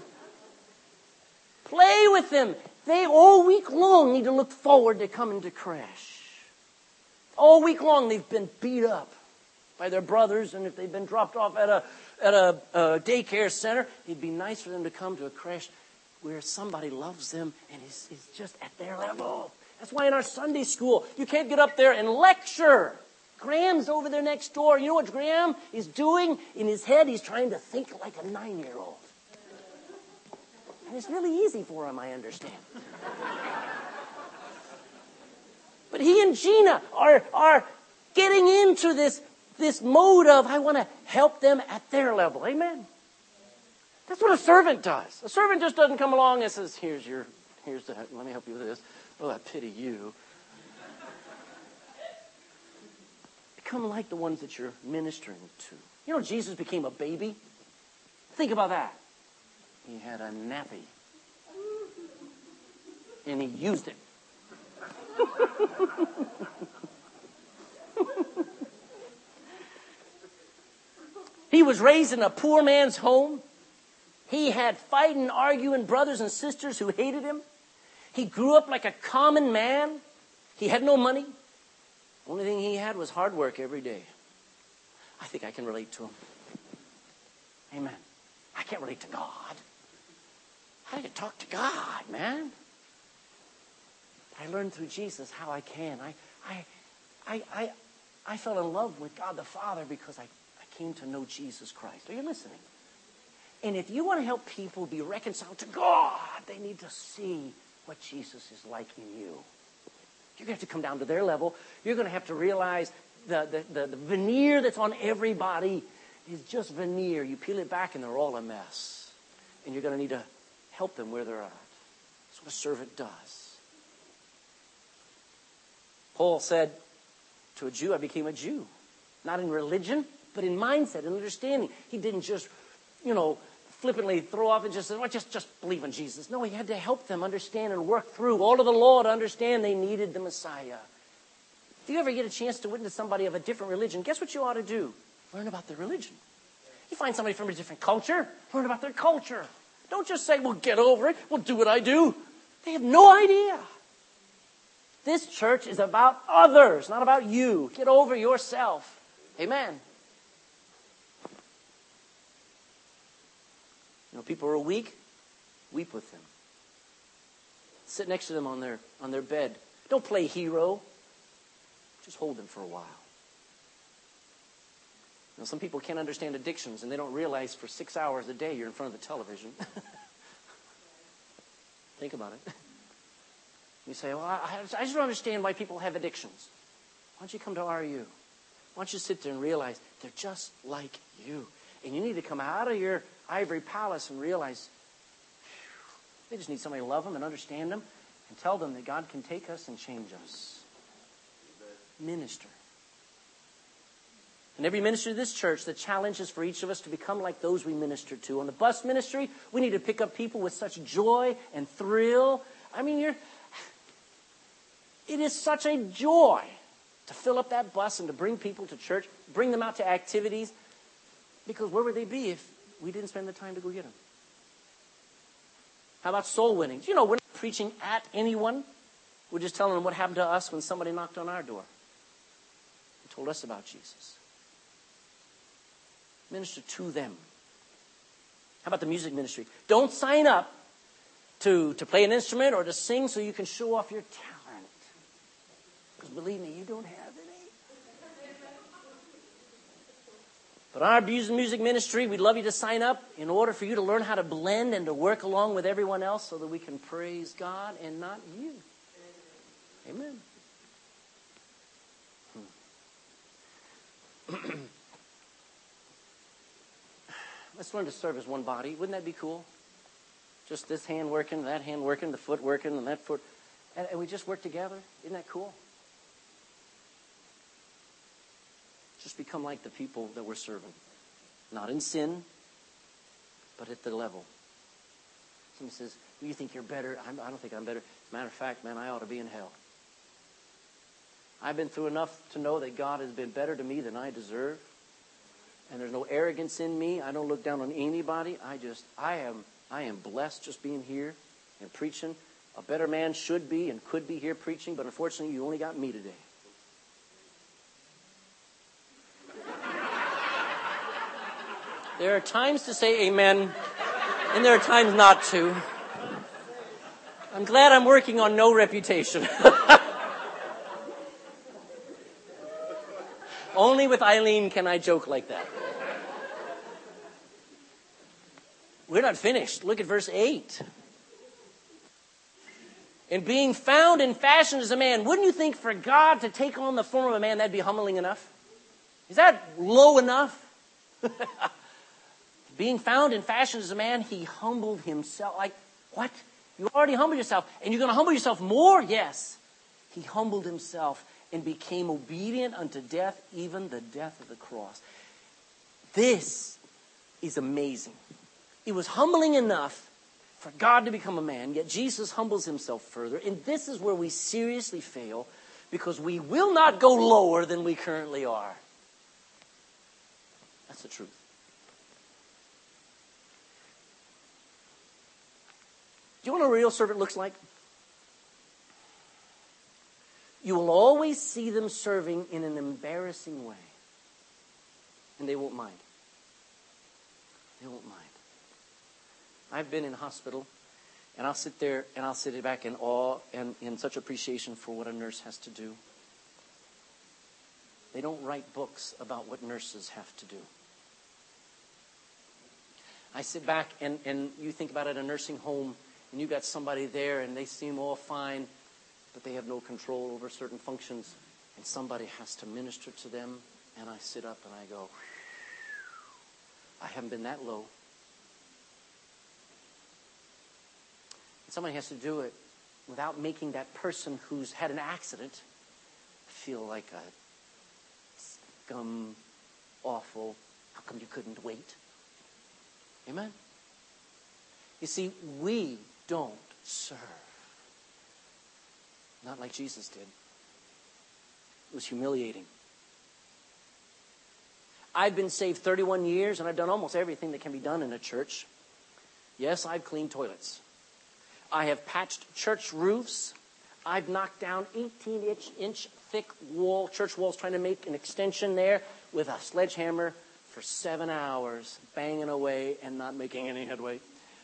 Play with them. They all week long need to look forward to coming to creche. All week long they've been beat up by their brothers, and if they've been dropped off at a at a, a daycare center, it'd be nice for them to come to a creche where somebody loves them and is, is just at their level. That's why in our Sunday school, you can't get up there and lecture. Graham's over there next door. You know what Graham is doing? In his head, he's trying to think like a nine-year-old. And it's really easy for him, I understand. But he and Gina are, are getting into this This mode of, I want to help them at their level. Amen? That's what a servant does. A servant just doesn't come along and says, here's your, here's the, let me help you with this. Oh, I pity you. Become like the ones that you're ministering to. You know, Jesus became a baby. Think about that. He had a nappy. And he used it. He was raised in a poor man's home. He had fighting, arguing brothers and sisters who hated him. He grew up like a common man. He had no money. The only thing he had was hard work every day. I think I can relate to him. Amen. I can't relate to God. How do you talk to God, man? I learned through Jesus how I can. I, I, I, I, I fell in love with God the Father because I came to know Jesus Christ. Are you listening? And if you want to help people be reconciled to God, they need to see what Jesus is like in you. You're going to have to come down to their level. You're going to have to realize the, the, the, the veneer that's on everybody is just veneer. You peel it back and they're all a mess. And you're going to need to help them where they're at. That's what a servant does. Paul said to a Jew, I became a Jew. Not in religion, but in mindset and understanding. He didn't just, you know, flippantly throw off and just say, well, just, just believe in Jesus. No, he had to help them understand and work through all of the law to understand they needed the Messiah. If you ever get a chance to witness somebody of a different religion, guess what you ought to do? Learn about their religion. You find somebody from a different culture, learn about their culture. Don't just say, well, get over it. Well, do what I do. They have no idea. This church is about others, not about you. Get over yourself. Amen. You know, people are weak, weep with them. Sit next to them on their on their bed. Don't play hero. Just hold them for a while. You know, some people can't understand addictions, and they don't realize for six hours a day you're in front of the television. Think about it. You say, well, I, I just don't understand why people have addictions. Why don't you come to R U? Why don't you sit there and realize they're just like you? And you need to come out of your ivory palace and realize they just need somebody to love them and understand them and tell them that God can take us and change us. Minister. And every minister of this church, the challenge is for each of us to become like those we minister to. On the bus ministry, we need to pick up people with such joy and thrill. I mean, you're, it is such a joy to fill up that bus and to bring people to church, bring them out to activities. Because where would they be if we didn't spend the time to go get them? How about soul winnings? You know, we're not preaching at anyone. We're just telling them what happened to us when somebody knocked on our door and told us about Jesus. Minister to them. How about the music ministry? Don't sign up to, to play an instrument or to sing so you can show off your talent. Because believe me, you don't have any. But our music ministry, we'd love you to sign up in order for you to learn how to blend and to work along with everyone else so that we can praise God and not you. Amen. Hmm. Let's learn to serve as one body. Wouldn't that be cool? Just this hand working, that hand working, the foot working, and that foot. And, and we just work together. Isn't that cool? Just become like the people that we're serving. Not in sin, but at the level. Somebody says, well, you think you're better? I'm, I don't think I'm better. As a matter of fact, man, I ought to be in hell. I've been through enough to know that God has been better to me than I deserve. And there's no arrogance in me. I don't look down on anybody. I just, I am, I am blessed just being here and preaching. A better man should be and could be here preaching, but unfortunately, you only got me today. There are times to say amen, and there are times not to. I'm glad I'm working on no reputation. Only with Eileen can I joke like that. We're not finished. Look at verse eight. And being found and fashioned as a man, wouldn't you think for God to take on the form of a man, that'd be humbling enough? Is that low enough? Being found and fashioned as a man, he humbled himself. Like, what? You already humbled yourself. And you're going to humble yourself more? Yes. He humbled himself and became obedient unto death, even the death of the cross. This is amazing. It was humbling enough for God to become a man, yet Jesus humbles himself further. And this is where we seriously fail, because we will not go lower than we currently are. That's the truth. Do you know what a real servant looks like? You will always see them serving in an embarrassing way. And they won't mind. They won't mind. I've been in hospital, and I'll sit there and I'll sit back in awe and in such appreciation for what a nurse has to do. They don't write books about what nurses have to do. I sit back and, and you think about it, a nursing home, and you got somebody there and they seem all fine, but they have no control over certain functions, and somebody has to minister to them, and I sit up and I go, I haven't been that low. And somebody has to do it without making that person who's had an accident feel like a scum, awful, how come you couldn't wait? Amen? You see, we don't serve. Not like Jesus did. It was humiliating. I've been saved thirty-one years, and I've done almost everything that can be done in a church. Yes, I've cleaned toilets. I have patched church roofs. I've knocked down eighteen inch thick wall, church walls, trying to make an extension there with a sledgehammer for seven hours, banging away and not making any headway.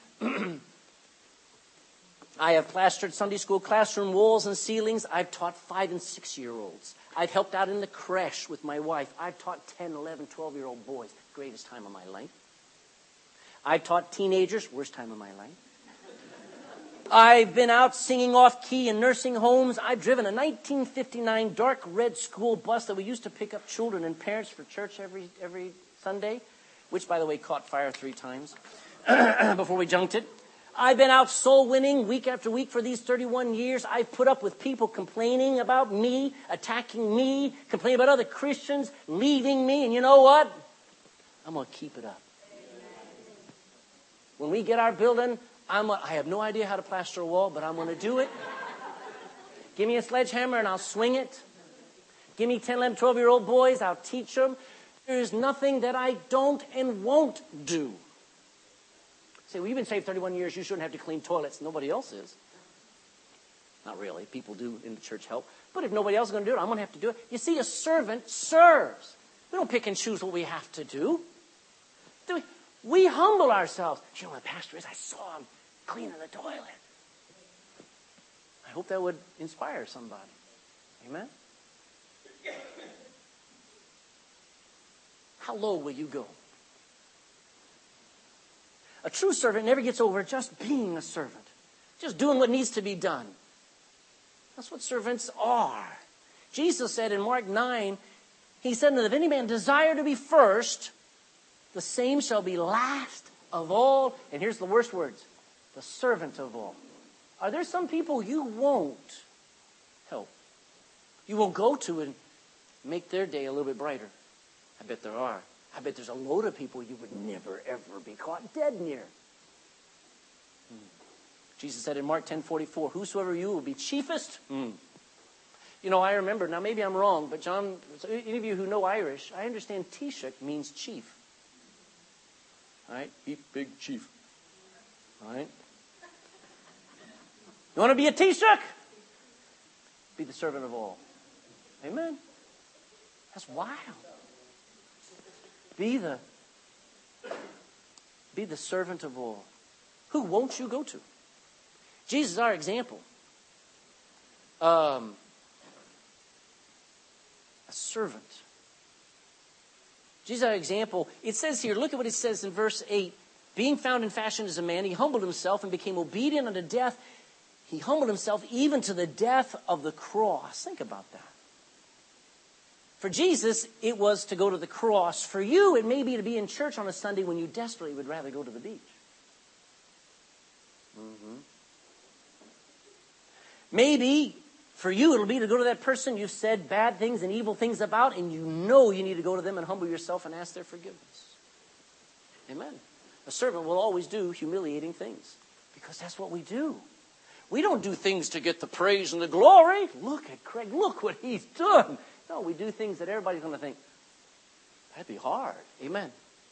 I have plastered Sunday school classroom walls and ceilings. I've taught five and six-year-olds. I've helped out in the creche with my wife. I've taught ten, eleven, twelve-year-old boys. Greatest time of my life. I've taught teenagers. Worst time of my life. I've been out singing off-key in nursing homes. I've driven a nineteen fifty-nine dark red school bus that we used to pick up children and parents for church every every Sunday, which, by the way, caught fire three times before we junked it. I've been out soul winning week after week for these thirty-one years. I've put up with people complaining about me, attacking me, complaining about other Christians, leaving me. And you know what? I'm going to keep it up. When we get our building, I'm a, I have no idea how to plaster a wall, but I'm going to do it. Give me a sledgehammer and I'll swing it. Give me ten, eleven, twelve-year-old boys, I'll teach them. There's nothing that I don't and won't do. Say, well, you've been saved thirty-one years, you shouldn't have to clean toilets. Nobody else is. Not really. People do in the church help. But if nobody else is going to do it, I'm going to have to do it. You see, a servant serves. We don't pick and choose what we have to do. do we? we humble ourselves. You know what the pastor is? I saw him cleaning the toilet. I hope that would inspire somebody. Amen? how low will you go? A true servant never gets over just being a servant, just doing what needs to be done. That's what servants are. Jesus said in Mark nine, he said, if any man desire to be first, the same shall be last of all. And here's the worst words, the servant of all. Are there some people you won't help? You won't go to and make their day a little bit brighter? I bet there are. I bet there's a load of people you would never, ever be caught dead near. Hmm. Jesus said in Mark ten forty-four, whosoever you will be chiefest. Hmm. You know, I remember, now maybe I'm wrong, but John, any of you who know Irish, I understand Taoiseach means chief. All right? Be big chief. All right? You want to be a Taoiseach? Be the servant of all. Amen? That's wild. Be the, be the servant of all. Who won't you go to? Jesus is our example. Um, a servant. Jesus is our example. It says here, look at what it says in verse eight. Being found in fashion as a man, he humbled himself and became obedient unto death. He humbled himself even to the death of the cross. Think about that. For Jesus, it was to go to the cross. For you, it may be to be in church on a Sunday when you desperately would rather go to the beach. Mm-hmm. Maybe for you, it'll be to go to that person you've said bad things and evil things about, and you know you need to go to them and humble yourself and ask their forgiveness. Amen. A servant will always do humiliating things because that's what we do. We don't do things to get the praise and the glory. Look at Craig. Look what he's done. No, we do things that everybody's going to think, that'd be hard. Amen.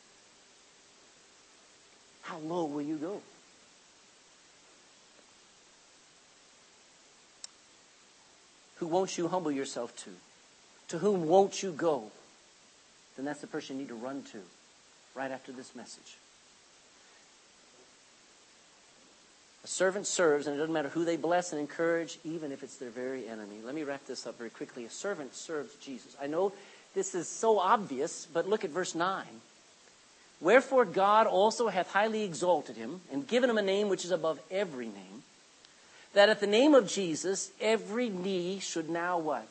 How low will you go? Who won't you humble yourself to? To whom won't you go? Then that's the person you need to run to right after this message. A servant serves, and it doesn't matter who they bless and encourage, even if it's their very enemy. Let me wrap this up very quickly. A servant serves Jesus. I know this is so obvious, but look at verse nine. Wherefore God also hath highly exalted him, and given him a name which is above every name, that at the name of Jesus every knee should now what?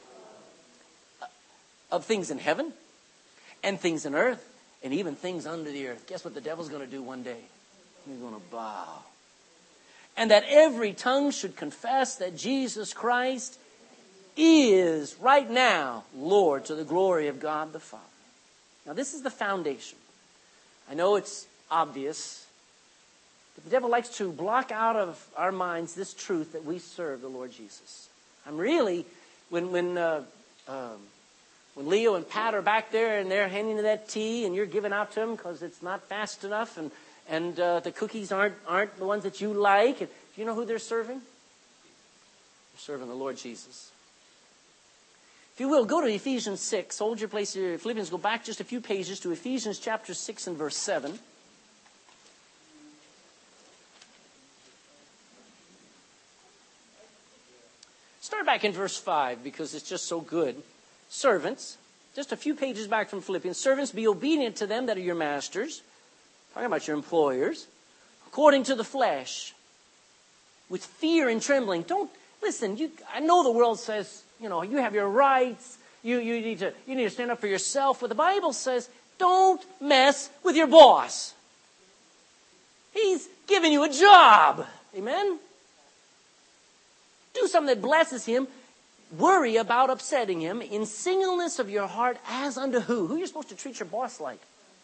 Of things in heaven, and things in earth, and even things under the earth. Guess what the devil's going to do one day? He's going to bow. And that every tongue should confess that Jesus Christ is right now Lord to the glory of God the Father. Now this is the foundation. I know it's obvious, but the devil likes to block out of our minds this truth that we serve the Lord Jesus. I'm really, when when uh, um, when Leo and Pat are back there and they're handing you that tea and you're giving out to them because it's not fast enough and And uh, the cookies aren't aren't the ones that you like. And do you know who they're serving? They're serving the Lord Jesus. If you will, go to Ephesians six. Hold your place here. Philippians, go back just a few pages to Ephesians chapter six and verse seven. Start back in verse five because it's just so good. Servants, just a few pages back from Philippians. Servants, be obedient to them that are your masters. Talking about your employers, according to the flesh, with fear and trembling. Don't listen. You, I know the world says, you know, you have your rights. You you need to you need to stand up for yourself. But the Bible says, don't mess with your boss. He's giving you a job. Amen. Do something that blesses him. Worry about upsetting him in singleness of your heart, as unto who? Who you're supposed to treat your boss like?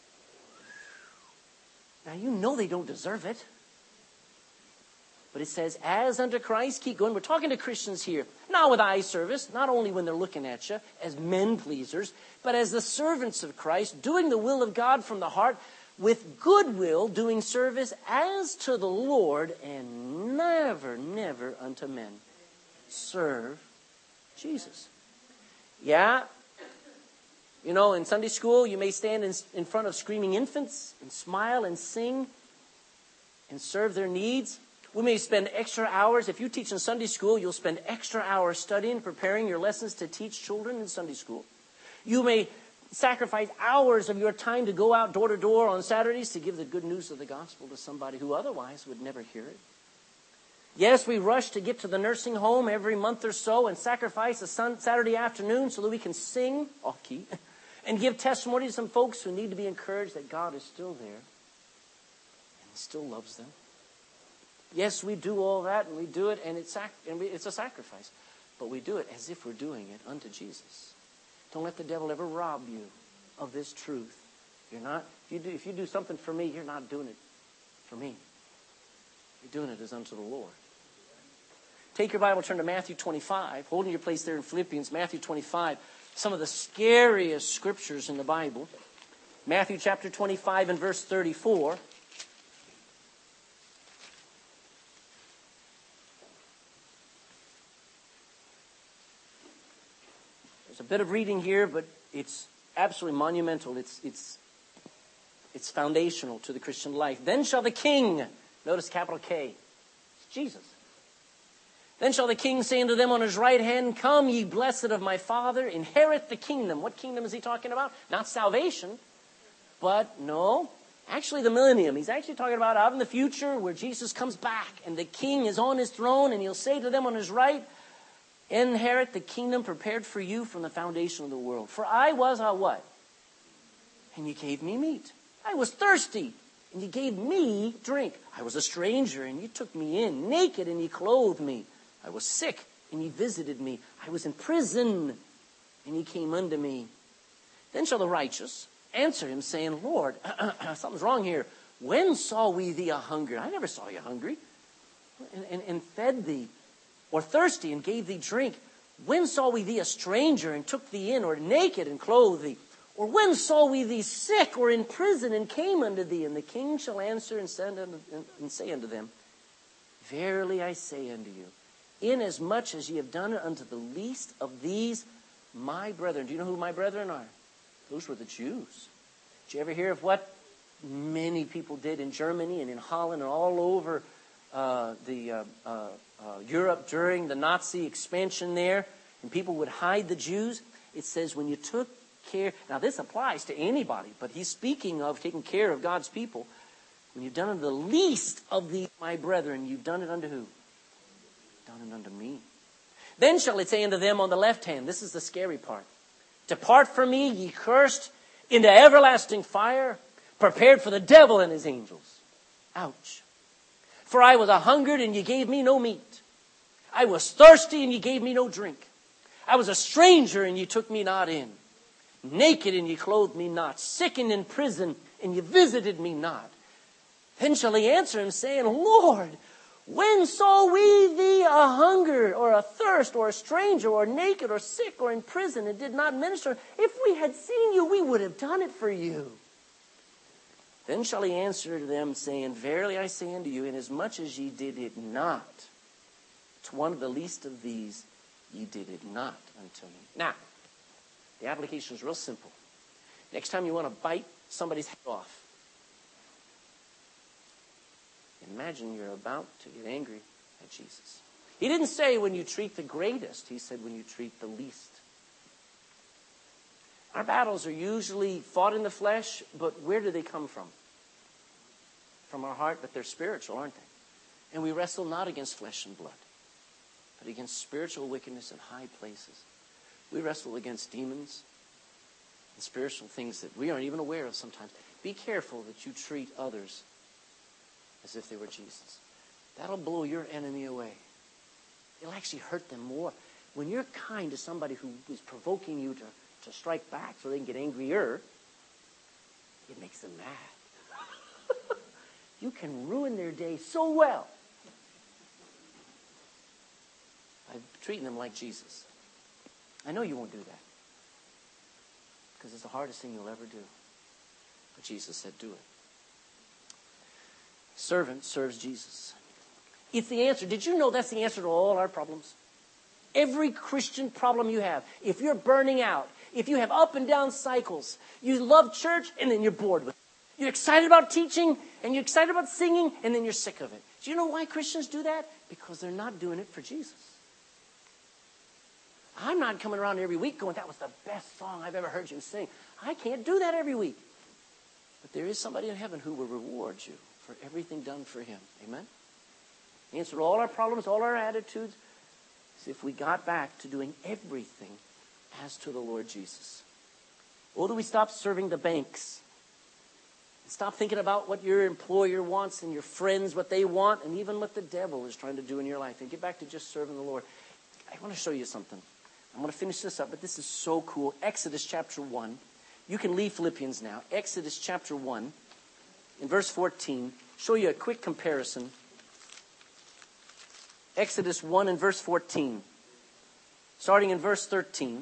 Now, you know they don't deserve it. But it says, as unto Christ, keep going. We're talking to Christians here, not with eye service, not only when they're looking at you as men pleasers, but as the servants of Christ, doing the will of God from the heart, with goodwill, doing service as to the Lord, and never, never unto men. Serve Jesus. Yeah. You know, in Sunday school, you may stand in, in front of screaming infants and smile and sing and serve their needs. We may spend extra hours. If you teach in Sunday school, you'll spend extra hours studying, preparing your lessons to teach children in Sunday school. You may sacrifice hours of your time to go out door to door on Saturdays to give the good news of the gospel to somebody who otherwise would never hear it. Yes, we rush to get to the nursing home every month or so and sacrifice a sun, Saturday afternoon so that we can sing, off key, and give testimony to some folks who need to be encouraged that God is still there and still loves them. Yes, we do all that, and we do it, and it's, sac- and we, it's a sacrifice. But we do it as if we're doing it unto Jesus. Don't let the devil ever rob you of this truth. You're not. If you do, if you do something for me, you're not doing it for me. You're doing it as unto the Lord. Take your Bible, turn to Matthew twenty-five. Holding your place there in Philippians, Matthew twenty-five. Some of the scariest scriptures in the Bible. Matthew chapter twenty-five and verse thirty-four. There's a bit of reading here, but it's absolutely monumental. It's, it's, it's foundational to the Christian life. Then shall the King, notice capital K, it's Jesus. Then shall the King say unto them on his right hand, Come, ye blessed of my Father, inherit the kingdom. What kingdom is he talking about? Not salvation, but no, actually the millennium. He's actually talking about out in the future where Jesus comes back and the King is on his throne and he'll say to them on his right, Inherit the kingdom prepared for you from the foundation of the world. For I was a what? And you gave me meat. I was thirsty, and you gave me drink. I was a stranger, and you took me in. Naked, and you clothed me. I was sick, and you visited me. I was in prison, and you came unto me. Then shall the righteous answer him, saying, Lord, something's wrong here. When saw we thee a hungry? I never saw you hungry. And, and, and fed thee. Or thirsty, and gave thee drink. When saw we thee a stranger, and took thee in? Or naked, and clothed thee? Or when saw we thee sick, or in prison, and came unto thee? And the King shall answer and, send unto, and say unto them, Verily I say unto you, inasmuch as ye have done it unto the least of these my brethren. Do you know who my brethren are? Those were the Jews. Did you ever hear of what many people did in Germany and in Holland and all over uh, the uh, uh, uh, Europe during the Nazi expansion there? And people would hide the Jews. It says when you took care. Now this applies to anybody, but he's speaking of taking care of God's people. When you've done it unto the least of these my brethren, you've done it unto who? Done it unto me. Then shall it say unto them on the left hand, this is the scary part, Depart from me, ye cursed, into everlasting fire, prepared for the devil and his angels. Ouch. For I was a hungered, and ye gave me no meat. I was thirsty, and ye gave me no drink. I was a stranger, and ye took me not in. Naked, and ye clothed me not. Sick and in prison, and ye visited me not. Then shall he answer him, saying, Lord, when saw we thee a hunger, or a thirst, or a stranger, or naked, or sick, or in prison, and did not minister? If we had seen you, we would have done it for you. Then shall he answer to them, saying, Verily I say unto you, inasmuch as ye did it not to one of the least of these, ye did it not unto me. Now, the application is real simple. Next time you want to bite somebody's head off, imagine you're about to get angry at Jesus. He didn't say when you treat the greatest. He said when you treat the least. Our battles are usually fought in the flesh, but where do they come from? From our heart, but they're spiritual, aren't they? And we wrestle not against flesh and blood, but against spiritual wickedness in high places. We wrestle against demons and spiritual things that we aren't even aware of sometimes. Be careful that you treat others as if they were Jesus. That'll blow your enemy away. It'll actually hurt them more. When you're kind to somebody who is provoking you to, to strike back so they can get angrier, it makes them mad. You can ruin their day so well by treating them like Jesus. I know you won't do that because it's the hardest thing you'll ever do. But Jesus said, do it. Servant serves Jesus. It's the answer. Did you know that's the answer to all our problems? Every Christian problem you have. If you're burning out, if you have up and down cycles, you love church and then you're bored with it. You're excited about teaching and you're excited about singing and then you're sick of it. Do you know why Christians do that? Because they're not doing it for Jesus. I'm not coming around every week going, that was the best song I've ever heard you sing. I can't do that every week. But there is somebody in heaven who will reward you for everything done for him. Amen? Answer all our problems, all our attitudes, is if we got back to doing everything as to the Lord Jesus. Or do we stop serving the banks? Stop thinking about what your employer wants and your friends, what they want, and even what the devil is trying to do in your life. And get back to just serving the Lord. I want to show you something. I'm going to finish this up, but this is so cool. Exodus chapter one. You can leave Philippians now. Exodus chapter one, in verse fourteen. Show you a quick comparison. Exodus one and verse fourteen. Starting in verse thirteen.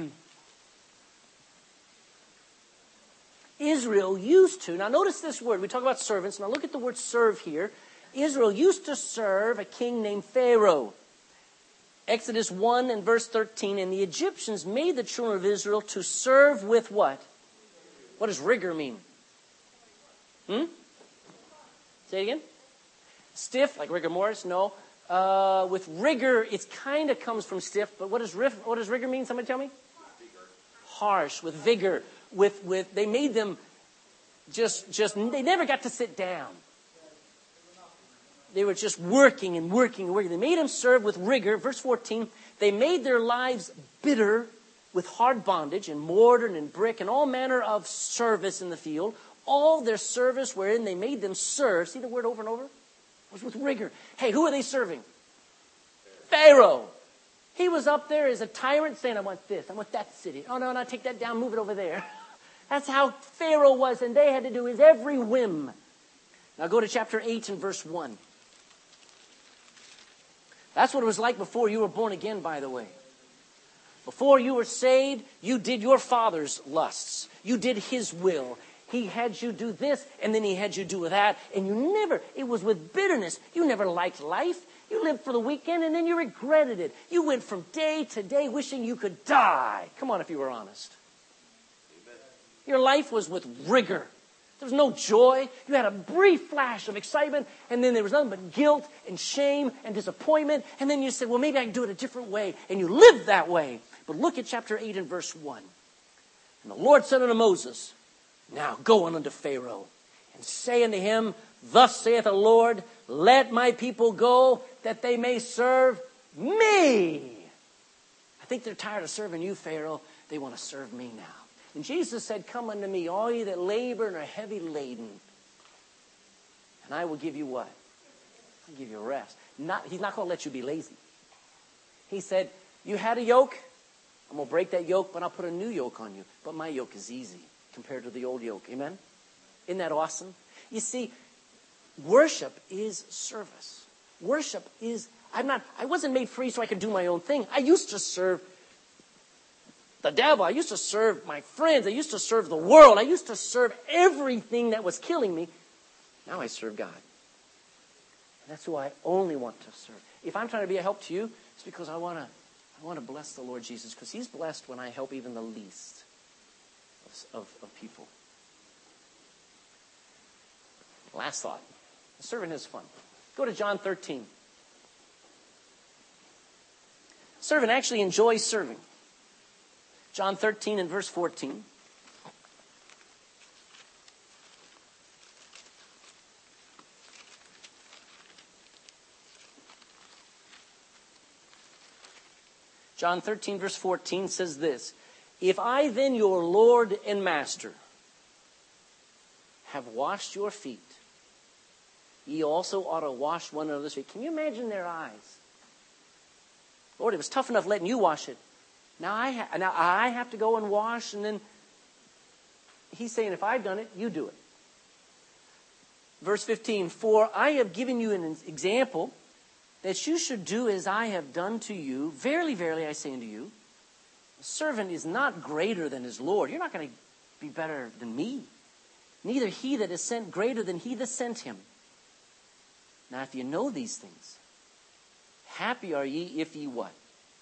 Israel used to, now notice this word, we talk about servants, now look at the word serve here. Israel used to serve a king named Pharaoh. Exodus one and verse thirteen, and the Egyptians made the children of Israel to serve with what? What does rigor mean? Hmm? Say it again? Stiff, like rigor mortis? No. Uh, with rigor, it kind of comes from stiff, but what does, riff, what does rigor mean? Somebody tell me? Harsh, with vigor. With, with, they made them just, just, they never got to sit down. They were just working and working and working. They made them serve with rigor. Verse fourteen, they made their lives bitter with hard bondage and mortar and brick and all manner of service in the field. All their service wherein they made them serve. See the word over and over? Was with rigor. Hey, who are they serving? Pharaoh. He was up there as a tyrant saying, I want this, I want that city. Oh, no, no, take that down, move it over there. That's how Pharaoh was, and they had to do his every whim. Now go to chapter eight and verse one. That's what it was like before you were born again, by the way. Before you were saved, you did your father's lusts. You did his will. He had you do this, and then he had you do that. And you never, it was with bitterness. You never liked life. You lived for the weekend, and then you regretted it. You went from day to day wishing you could die. Come on, if you were honest. Amen. Your life was with rigor. There was no joy. You had a brief flash of excitement, and then there was nothing but guilt and shame and disappointment. And then you said, well, maybe I can do it a different way. And you lived that way. But look at chapter eight and verse one. And the Lord said unto Moses, now go on unto Pharaoh, and say unto him, thus saith the Lord, let my people go, that they may serve me. I think they're tired of serving you, Pharaoh. They want to serve me now. And Jesus said, come unto me, all ye that labor and are heavy laden, and I will give you what? I'll give you rest. Not, he's not going to let you be lazy. He said, you had a yoke, I'm going to break that yoke, but I'll put a new yoke on you. But my yoke is easy compared to the old yoke. Amen? Isn't that awesome? You see, worship is service. Worship is, I'm not, I wasn't made free so I could do my own thing. I used to serve the devil. I used to serve my friends. I used to serve the world. I used to serve everything that was killing me. Now I serve God. And that's who I only want to serve. If I'm trying to be a help to you, it's because I want to, I want to bless the Lord Jesus, because he's blessed when I help even the least of, of, of people. Last thought. Serving is fun. Go to John thirteen. Servant actually enjoys serving. John thirteen and verse fourteen. John thirteen verse fourteen says this, if I then, your Lord and Master, have washed your feet, ye also ought to wash one another's feet. Can you imagine their eyes? Lord, it was tough enough letting you wash it. Now I, ha- now I have to go and wash, and then he's saying, if I've done it, you do it. Verse fifteen, for I have given you an example that you should do as I have done to you. Verily, verily, I say unto you, a servant is not greater than his Lord. You're not going to be better than me. Neither he that is sent greater than he that sent him. Now, if you know these things, happy are ye if ye what?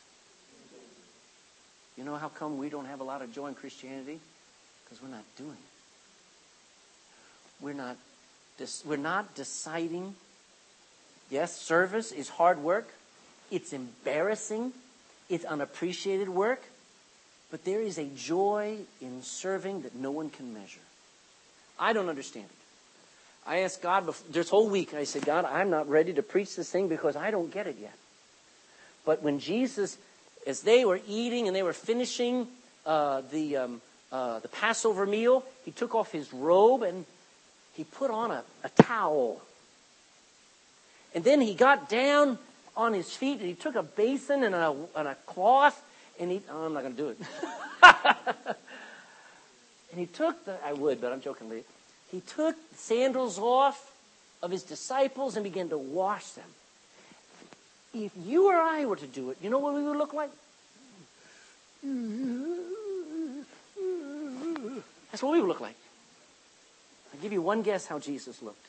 You know how come we don't have a lot of joy in Christianity? Because we're not doing it. We're not, we're not deciding. Yes, service is hard work. It's embarrassing. It's unappreciated work, but there is a joy in serving that no one can measure. I don't understand it. I asked God before, this whole week, I said, God, I'm not ready to preach this thing because I don't get it yet. But when Jesus, as they were eating and they were finishing uh, the um, uh, the Passover meal, he took off his robe and he put on a, a towel. And then he got down on his feet and he took a basin and a, and a cloth and he, oh, I'm not going to do it. And he took the, I would, but I'm joking. He took the sandals off of his disciples and began to wash them. If you or I were to do it, you know what we would look like? That's what we would look like. I'll give you one guess how Jesus looked.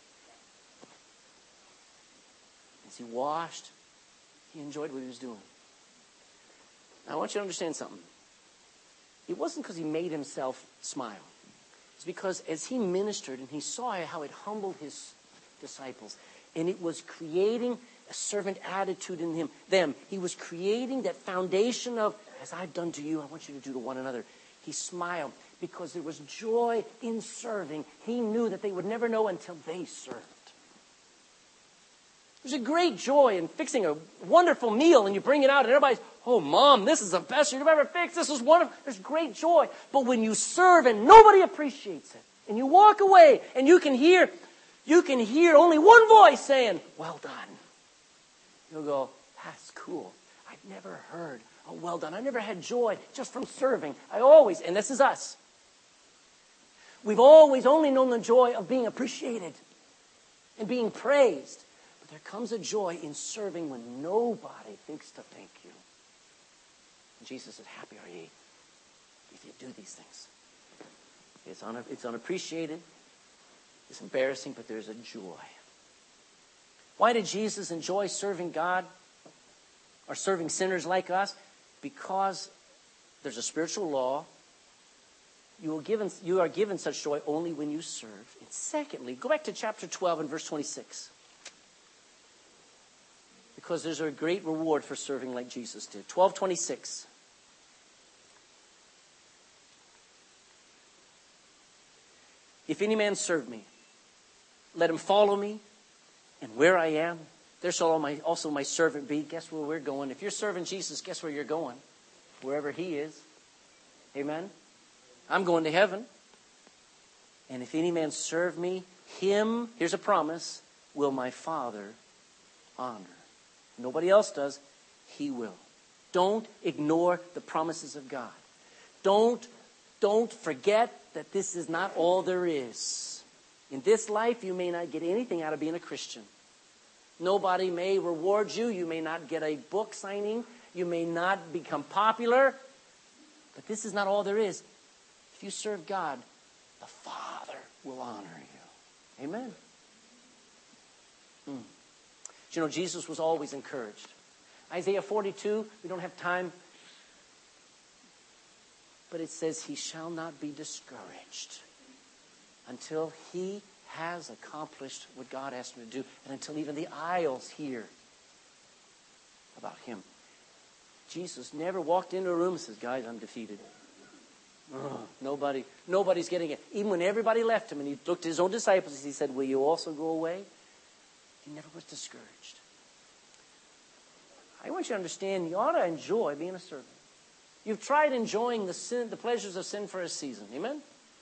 As he washed, he enjoyed what he was doing. Now, I want you to understand something. It wasn't because he made himself smile. It's because as he ministered and he saw how it humbled his disciples, and it was creating a servant attitude in him, them. He was creating that foundation of, as I've done to you, I want you to do to one another. He smiled because there was joy in serving. He knew that they would never know until they served. There's a great joy in fixing a wonderful meal and you bring it out and everybody's, oh, Mom, this is the best you've ever fixed. This is wonderful. There's great joy. But when you serve and nobody appreciates it and you walk away and you can hear, you can hear only one voice saying, well done. You'll go, that's cool. I've never heard a well done. I never had joy just from serving. I always, and this is us. We've always only known the joy of being appreciated and being praised. But there comes a joy in serving when nobody thinks to thank you. And Jesus said, happy are ye if you do these things. It's, un- it's unappreciated. It's embarrassing, but there's a joy. Why did Jesus enjoy serving God or serving sinners like us? Because there's a spiritual law. You, will given, you are given such joy only when you serve. And secondly, go back to chapter twelve and verse twenty-six. Because there's a great reward for serving like Jesus did. twelve twenty-six. If any man serve me, let him follow me. And where I am, there shall all my, also my servant be. Guess where we're going? If you're serving Jesus, guess where you're going? Wherever he is. Amen? I'm going to heaven. And if any man serve me, him, here's a promise, will my Father honor. Nobody else does. He will. Don't ignore the promises of God. Don't, don't forget that this is not all there is. In this life, you may not get anything out of being a Christian. Nobody may reward you. You may not get a book signing. You may not become popular. But this is not all there is. If you serve God, the Father will honor you. Amen. Mm. You know, Jesus was always encouraged. Isaiah forty-two, we don't have time. But it says, he shall not be discouraged until he has accomplished what God asked him to do, and until even the isles hear about him. Jesus never walked into a room and says, guys, I'm defeated. Oh, nobody, nobody's getting it. Even when everybody left him and he looked at his own disciples, he said, will you also go away? He never was discouraged. I want you to understand, you ought to enjoy being a servant. You've tried enjoying the sin, the pleasures of sin for a season. Amen?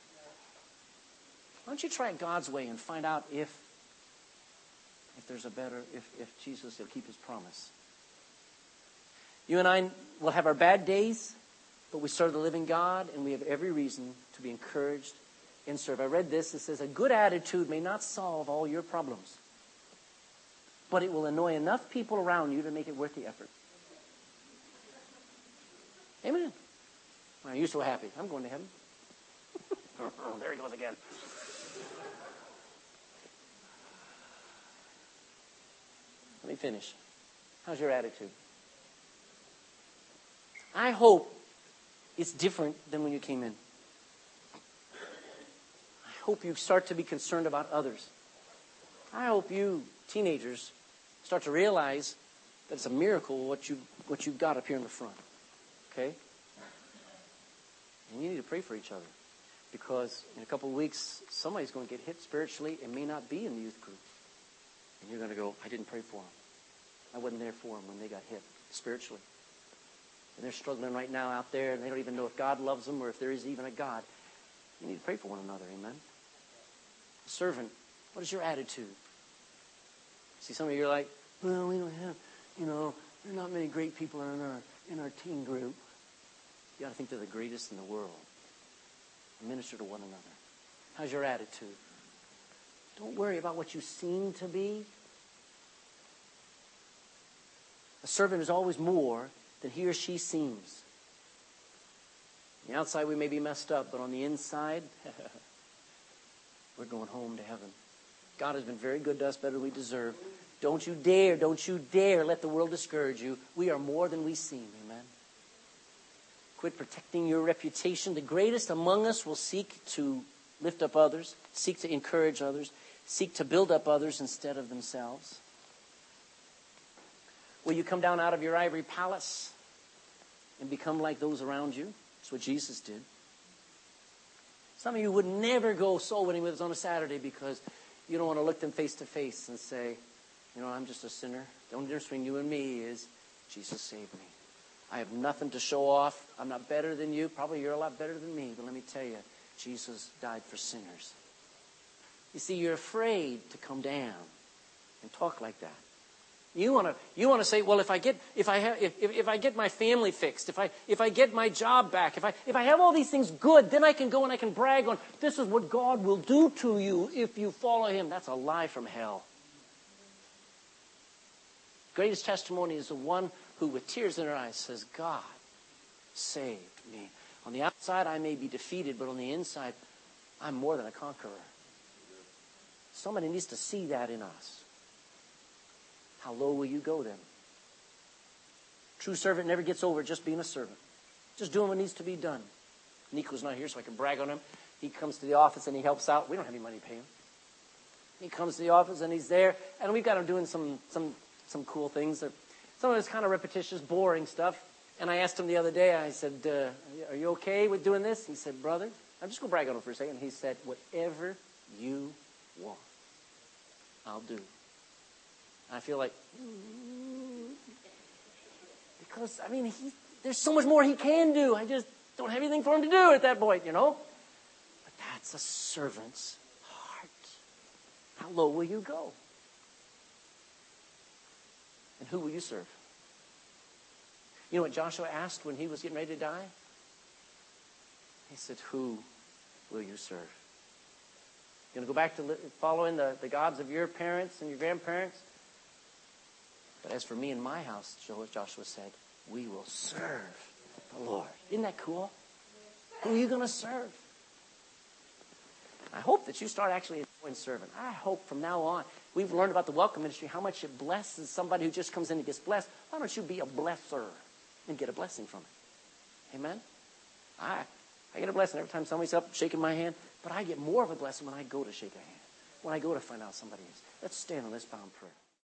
Why don't you try it God's way and find out if, if there's a better, if, if Jesus will keep his promise. You and I will have our bad days, but we serve the living God, and we have every reason to be encouraged and serve. I read this. It says, a good attitude may not solve all your problems, but it will annoy enough people around you to make it worth the effort. Amen. Well, you're so happy. I'm going to heaven. Oh, there he goes again. Let me finish. How's your attitude? I hope it's different than when you came in. I hope you start to be concerned about others. I hope you, teenagers, start to realize that it's a miracle what you what you've got up here in the front. Okay? And you need to pray for each other. Because in a couple of weeks, somebody's going to get hit spiritually and may not be in the youth group. And you're going to go, I didn't pray for them. I wasn't there for them when they got hit spiritually. And they're struggling right now out there, and they don't even know if God loves them or if there is even a God. You need to pray for one another, amen? Servant, what is your attitude? See, some of you are like, well, we don't have, you know, there are not many great people in our, in our teen group. You got to think they're the greatest in the world. Minister to one another. How's your attitude? Don't worry about what you seem to be. A servant is always more than he or she seems. On the outside we may be messed up, but on the inside, we're going home to heaven. God has been very good to us, better than we deserve. Don't you dare, don't you dare let the world discourage you. We are more than we seem, amen? Quit protecting your reputation. The greatest among us will seek to lift up others, seek to encourage others, seek to build up others instead of themselves. Will you come down out of your ivory palace and become like those around you? That's what Jesus did. Some of you would never go soul winning with us on a Saturday because you don't want to look them face to face and say, you know, I'm just a sinner. The only difference between you and me is Jesus saved me. I have nothing to show off. I'm not better than you. Probably you're a lot better than me. But let me tell you, Jesus died for sinners. You see, you're afraid to come down and talk like that. You want to you want to say, well, if I get if I have if, if, if I get my family fixed, if I if I get my job back, if I if I have all these things good, then I can go and I can brag on this is what God will do to you if you follow him. That's a lie from hell. Greatest testimony is the one who with tears in her eyes says, God saved me. On the outside, I may be defeated, but on the inside, I'm more than a conqueror. Somebody needs to see that in us. How low will you go then? True servant never gets over just being a servant. Just doing what needs to be done. Nico's not here, so I can brag on him. He comes to the office and he helps out. We don't have any money to pay him. He comes to the office and he's there, and we've got him doing some some some cool things. Some of it's kind of repetitious, boring stuff. And I asked him the other day, I said, uh, are you okay with doing this? He said, brother, I'm just going to brag on him for a second. He said, whatever you want, I'll do. And I feel like, mm, because, I mean, he, there's so much more he can do. I just don't have anything for him to do at that point, you know. But that's a servant's heart. How low will you go? And who will you serve? You know what Joshua asked when he was getting ready to die? He said, who will you serve? You're going to go back to following the, the gods of your parents and your grandparents? But as for me and my house, Joshua said, we will serve the Lord. Isn't that cool? Who are you going to serve? I hope that you start actually enjoying serving. I hope from now on, we've learned about the welcome ministry, how much it blesses somebody who just comes in and gets blessed. Why don't you be a blesser and get a blessing from it? Amen? I I get a blessing every time somebody's up shaking my hand, but I get more of a blessing when I go to shake a hand, when I go to find out somebody is. Let's stand on this bound prayer.